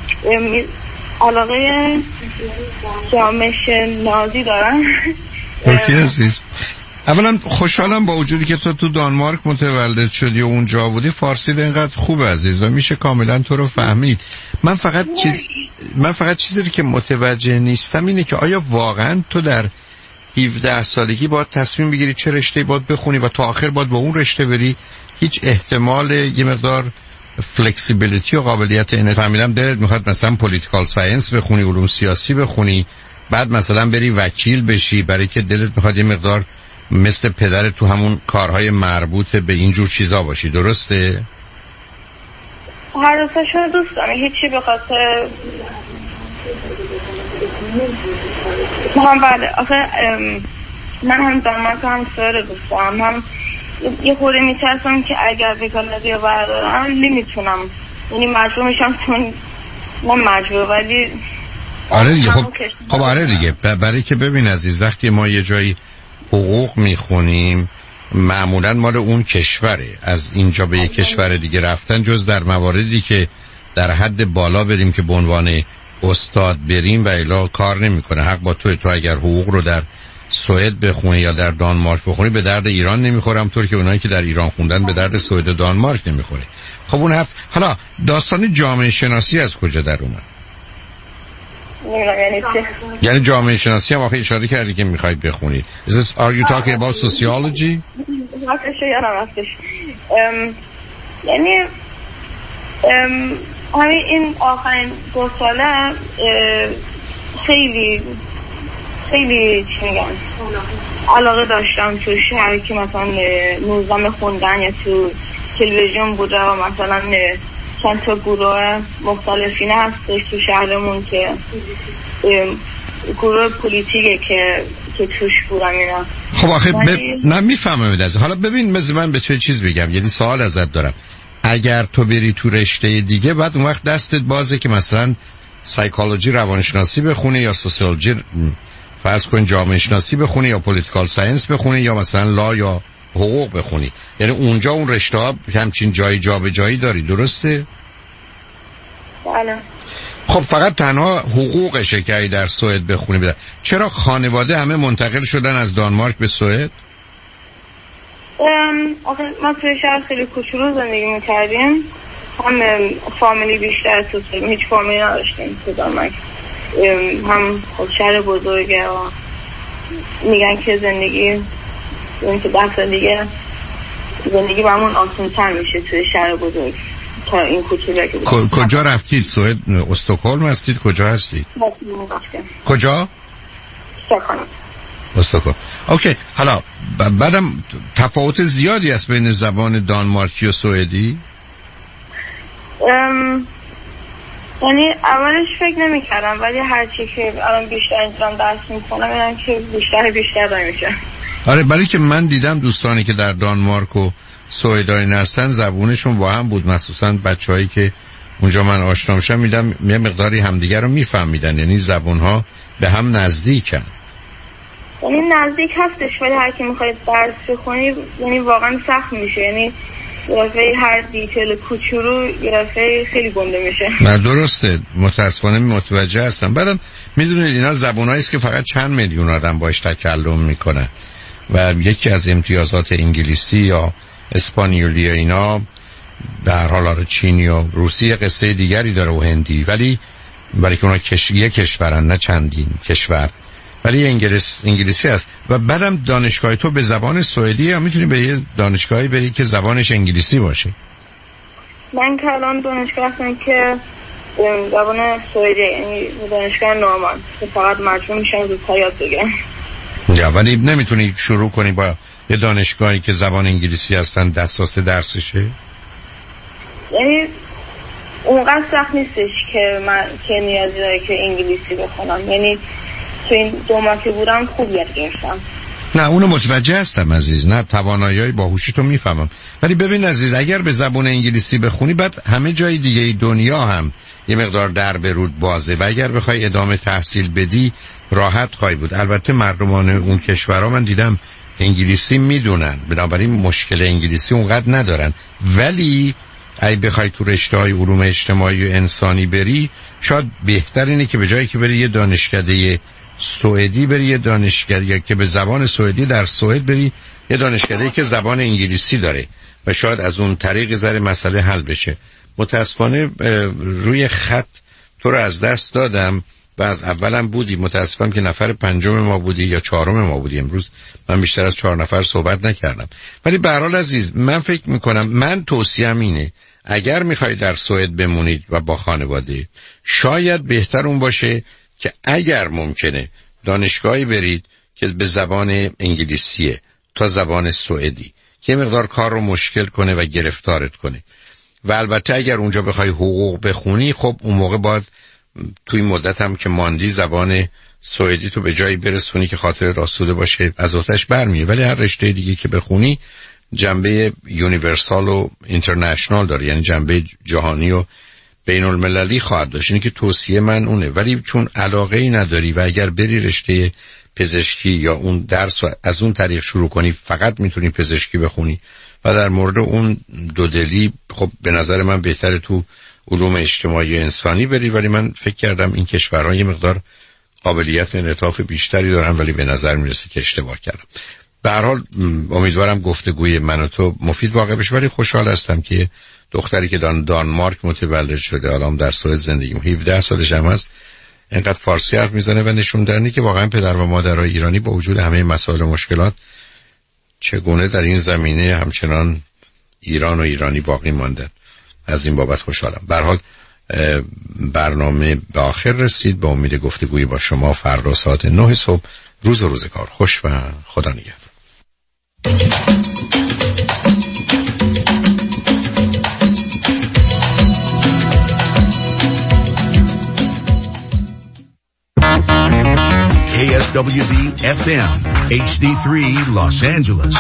S11: علاقه جامعه شناسی دارم.
S2: اوکی عزیز، اولا خوشحالم با وجودی که تو تو دانمارک متولد شدی و اونجا بودی. فارسی اینقدر خوبه عزیز و میشه کاملا تو رو فهمید. من فقط چیز من فقط چیزی که متوجه نیستم اینه که آیا واقعا تو در هفده سالگی باید تصمیم بگیری چه رشته باید بخونی و تا آخر باید با اون رشته بری؟ هیچ احتمال یه مقدار فلکسیبیلیتی و قابلیت اینه؟ فهمیدم دلت میخواد مثلا پولیتیکال ساینس بخونی، علوم سیاسی بخونی، بعد مثلا بری وکیل بشی برای که دلت میخواد یه مقدار مثل پدر تو همون کارهای مربوط به اینجور چیزا باشی، درسته؟
S11: هر دوستاشون دوست دارم، هیچی به خاطر هم بله. آخه من هم دانمارک هم سوئد دوست دارم، هم یه خورده میترسم که اگر وکالتی رو بردارم نمیتونم، یعنی مجبور میشم چون من مجبور. ولی
S2: آره دیگه. خب خب آره دیگه، برای که ببین عزیز، وقتی ما یه جایی حقوق میخونیم معمولا مال اون کشوره، از اینجا به یک کشور دیگه رفتن جز در مواردی که در حد بالا بریم که به عنوان استاد بریم و الا کار نمیکنه. حق با تو تو اگر حقوق رو در سوئد بخونی یا در دانمارک بخونی به درد ایران نمیخورم، طور که اونایی که در ایران خوندن به درد سوئد و دانمارک نمیخوره. خب اون حرف. حالا داستان جامعه شناسی از کجا در اومد؟ یعنی جامعه شناسی هم آخه اشاره کردی که میخواید بخونید. Is this, are you talking about sociology?
S11: یعنی همین این آخرین دو ساله خیلی خیلی چی میگم علاقه داشتم تو شهر که مثلا نوزام خوندن یا تو تلویزیون بوده و مثلا چند تا گروه مختلفی هستش تو شهرمون که گروه پولیتیکه که که توش بودم اینا.
S2: خب آخه ب... نه میفهمم از حالا ببین مثل من به تو چیز بگم، یعنی سوال ازت دارم. اگر تو بری تو رشته دیگه بعد اون وقت دستت بازه که مثلا سایکولوژی روانشناسی بخونی یا سوسیولوژی فرض کن جامعه شناسی بخونی یا پولیتیکال ساینس بخونی یا مثلا لا یا حقوق بخونی. یعنی اونجا اون رشته ها همچین جای جا به جایی داری، درسته؟
S11: بله.
S2: خب فقط تنها حقوقشه که ای در سوئد بخونی بده. چرا خانواده همه منتقل شدن از دانمارک به سوئد؟
S11: آخه ما توی شهر خیلی کوچولو زندگی میکردیم، هم فامیلی بیشتر تو سوئد، هیچ فامیلی نداشتیم تو دانمارک، هم خب شهر بزرگه و میگن که زندگی این که ده سال دیگه زندگی برامون آسان‌تر میشه توی شهر بزرگ تا این کوچولو که بود.
S2: کجا رفتید؟ سوئد استکهلم هستید؟ کجا هستید؟ کجا؟
S11: استکهلم.
S2: استکهلم. اوکی. حالا بعدم تفاوت زیادی است بین زبان دانمارکی و سوئدی؟
S11: ام یعنی اولش فکر نمی کردم، ولی هرچی که الان بیشتر اینجام درس میکنم میدونم که بیشتر بیشتر داری میشه.
S2: آره، برای که من دیدم دوستانی که در دانمارک و سوئدای هستن زبونشون با هم بود، مخصوصا بچه‌هایی که اونجا من آشنا میشم میدم یه مقداری همدیگه رو میفهمیدن، یعنی زبونها به هم نزدیکن.
S11: یعنی نزدیک هستش ولی هر کی میخواید درس بخونی یعنی واقعا سخت میشه، یعنی یه هر دیتیل کوچولو یه خیلی گنده میشه.
S2: نه درسته، متاسفانه متوجه هستم. بعدم میدونید اینا زبونایی است که فقط چند میلیون آدم باش تکلم میکنن و یکی از امتیازات انگلیسی یا اسپانیولی یا اینا در حال آره چینی و روسی قصه دیگری داره و هندی، ولی برای که اونا کش... یک کشورن نه چندین کشور، ولی انگلیس... انگلیسی هست. و بعدم دانشگاه تو به زبان سوئدی یا میتونی به یه دانشگاهی بری که زبانش انگلیسی باشه؟
S11: من که الان دانشگاه هستم که زبان سوئدی، یعنی دانشگاه نورمان که فقط مجبور میشن زودتر یاد بگیرن.
S2: یا ولی نمیتونی شروع کنی با یه دانشگاهی که زبان انگلیسی هستن دسترس درسشه؟
S11: یعنی اونقدر سخت نیستش که من که نیازی داره که انگلیسی بخونم، یعنی تو این دو ماه که بودم خوب یاد گرفتم.
S2: نه اونو متوجه هستم عزیز، نه توانایی باهوشی تو میفهمم، ولی ببین عزیز اگر به زبان انگلیسی بخونی بعد همه جای دیگه دنیا هم یه مقدار در به رود بازه و اگر بخوای ادامه تحصیل بدی راحت خواهی بود. البته مردمان اون کشورها من دیدم انگلیسی میدونن، بنابراین مشکل انگلیسی اونقدر ندارن، ولی اگه بخوای تو رشته‌های علوم اجتماعی و انسانی بری شاید بهتر اینه که به جایی که بری یه دانشکده سوئدی بری یه دانشکده که به زبان سوئدی در سوئد بری یه دانشکده‌ای که زبان انگلیسی داره و شاید از اون طریق ذره مسئله حل بشه. متاسفانه روی خط تو رو از دست دادم و از اولم بودی، متاسفم که نفر پنجم ما بودی یا چهارم ما بودی. امروز من بیشتر از چهار نفر صحبت نکردم، ولی به هر حال عزیز من فکر میکنم من توصیه‌ام اینه اگر میخوای در سوئد بمونید و با خانواده شاید بهتر اون باشه که اگر ممکنه دانشگاهی برید که به زبان انگلیسیه تا زبان سوئدی که مقدار کار رو مشکل کنه و گرفتارت کنه. و البته اگر اونجا بخوای حقوق بخونی خب اون موقع باید توی مدت هم که ماندی زبان سوئدی تو به جایی برسونی که خاطر آسوده باشه، از آتش برمیه. ولی هر رشته دیگه که بخونی جنبه یونیورسال و اینترنشنال داره، یعنی جنبه جهانی و بین المللی خواهد داشت. اینه که توصیه من اونه. ولی چون علاقه ای نداری و اگر بری رشته پزشکی یا اون درس و از اون طریق شروع کنی فقط میتونی پزشکی بخونی و در مورد اون دودلی خب به نظر من بهتره تو علوم اجتماعی و انسانی بری. ولی من فکر کردم این کشورها یه مقدار قابلیت انعطاف بیشتری دارن، ولی به نظر میرسه که اشتباه کردم. به هر حال امیدوارم گفتگوی من و تو مفید واقع بشه. ولی خوشحال هستم که دختری که دان دانمارک متولد شده الان در سوئد زندگی می‌کنه، هفده سالش هم هست، اینقدر فارسی حرف میزنه و نشون دهنی که واقعا پدر و مادرای ایرانی با وجود همه مسائل و مشکلات چگونه در این زمینه همچنان ایران و ایرانی باقی ماندن. از این بابت خوشحالم. به هر حال برنامه به آخر رسید. با امید گفتگوی با شما فردا ساعت نه صبح. روز و روزگار خوش و خدا نگهدار.
S12: K S W B F M H D three Los Angeles.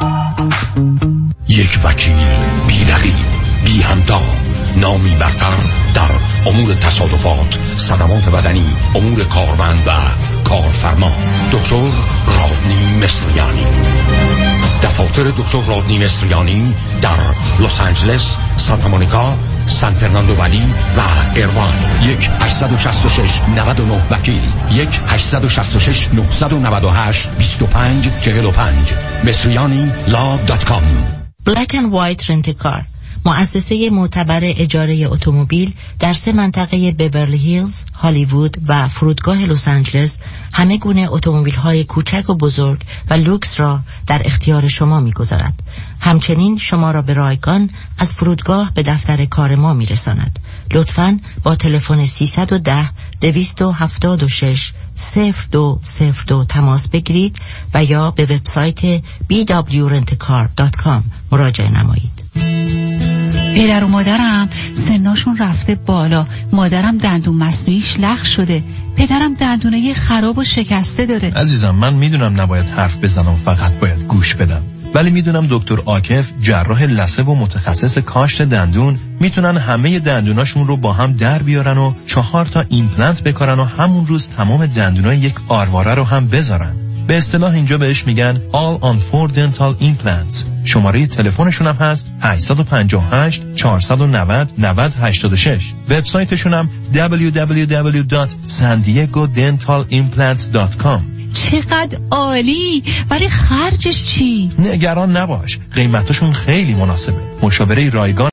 S1: یک وکیل بی رقیب بی همتا، نامی برتر در امور تصادفات، صدمات بدنی، امور کارمند و کارفرما، دکتر رادنی مصریانی. دفاتر دکتر رادنی مصریانی در لس آنجلس، سانتا مونیکا، سان فرناندو ولی و ایرواین. یک هشت شش شش نه نه وکیل، یک هشت شش شش نه نه هشت دو پنج چهل و پنج. مصریانی لا دات کام.
S17: Black and White Rent-A-Car، مؤسسه معتبر اجاره اتومبیل در سه منطقه بیورلی هیلز، هالیوود و فرودگاه لس آنجلس همه گونه اتومبیل‌های کوچک و بزرگ و لوکس را در اختیار شما می‌گذارد. همچنین شما را به رایگان از فرودگاه به دفتر کار ما می‌رساند. لطفاً با تلفن سیصد و ده دویست و هفتاد و شش صفر دو صفر دو تماس بگیرید و یا به وبسایت بی دبلیو رنت کار دات کام مراجعه نمایید.
S5: پدر و مادرم سناشون رفته بالا، مادرم دندون مصنوعیش لخ شده، پدرم دندونای خراب و شکسته داره.
S15: عزیزم من میدونم نباید حرف بزنم، فقط باید گوش بدم، ولی میدونم دکتر عاکف جراح لثه و متخصص کاشت دندون میتونن همه دندوناشون رو با هم در بیارن و چهار تا ایمپلنت بکارن و همون روز تمام دندونای یک آرواره رو هم بذارن. به اصطلاح اینجا بهش میگن All on four Dental Implants. شماره تلفنشون هم هست هشت پنج هشت چهار نه صفر نه صفر هشت شش. وبسایتشون هم دبلیو دبلیو دبلیو دات سان دیگو دنتال ایمپلنتس دات کام.
S5: چقدر عالی! ولی خرجش چی؟
S15: نگران نباش، قیمتشون خیلی مناسبه. مشاوره رایگان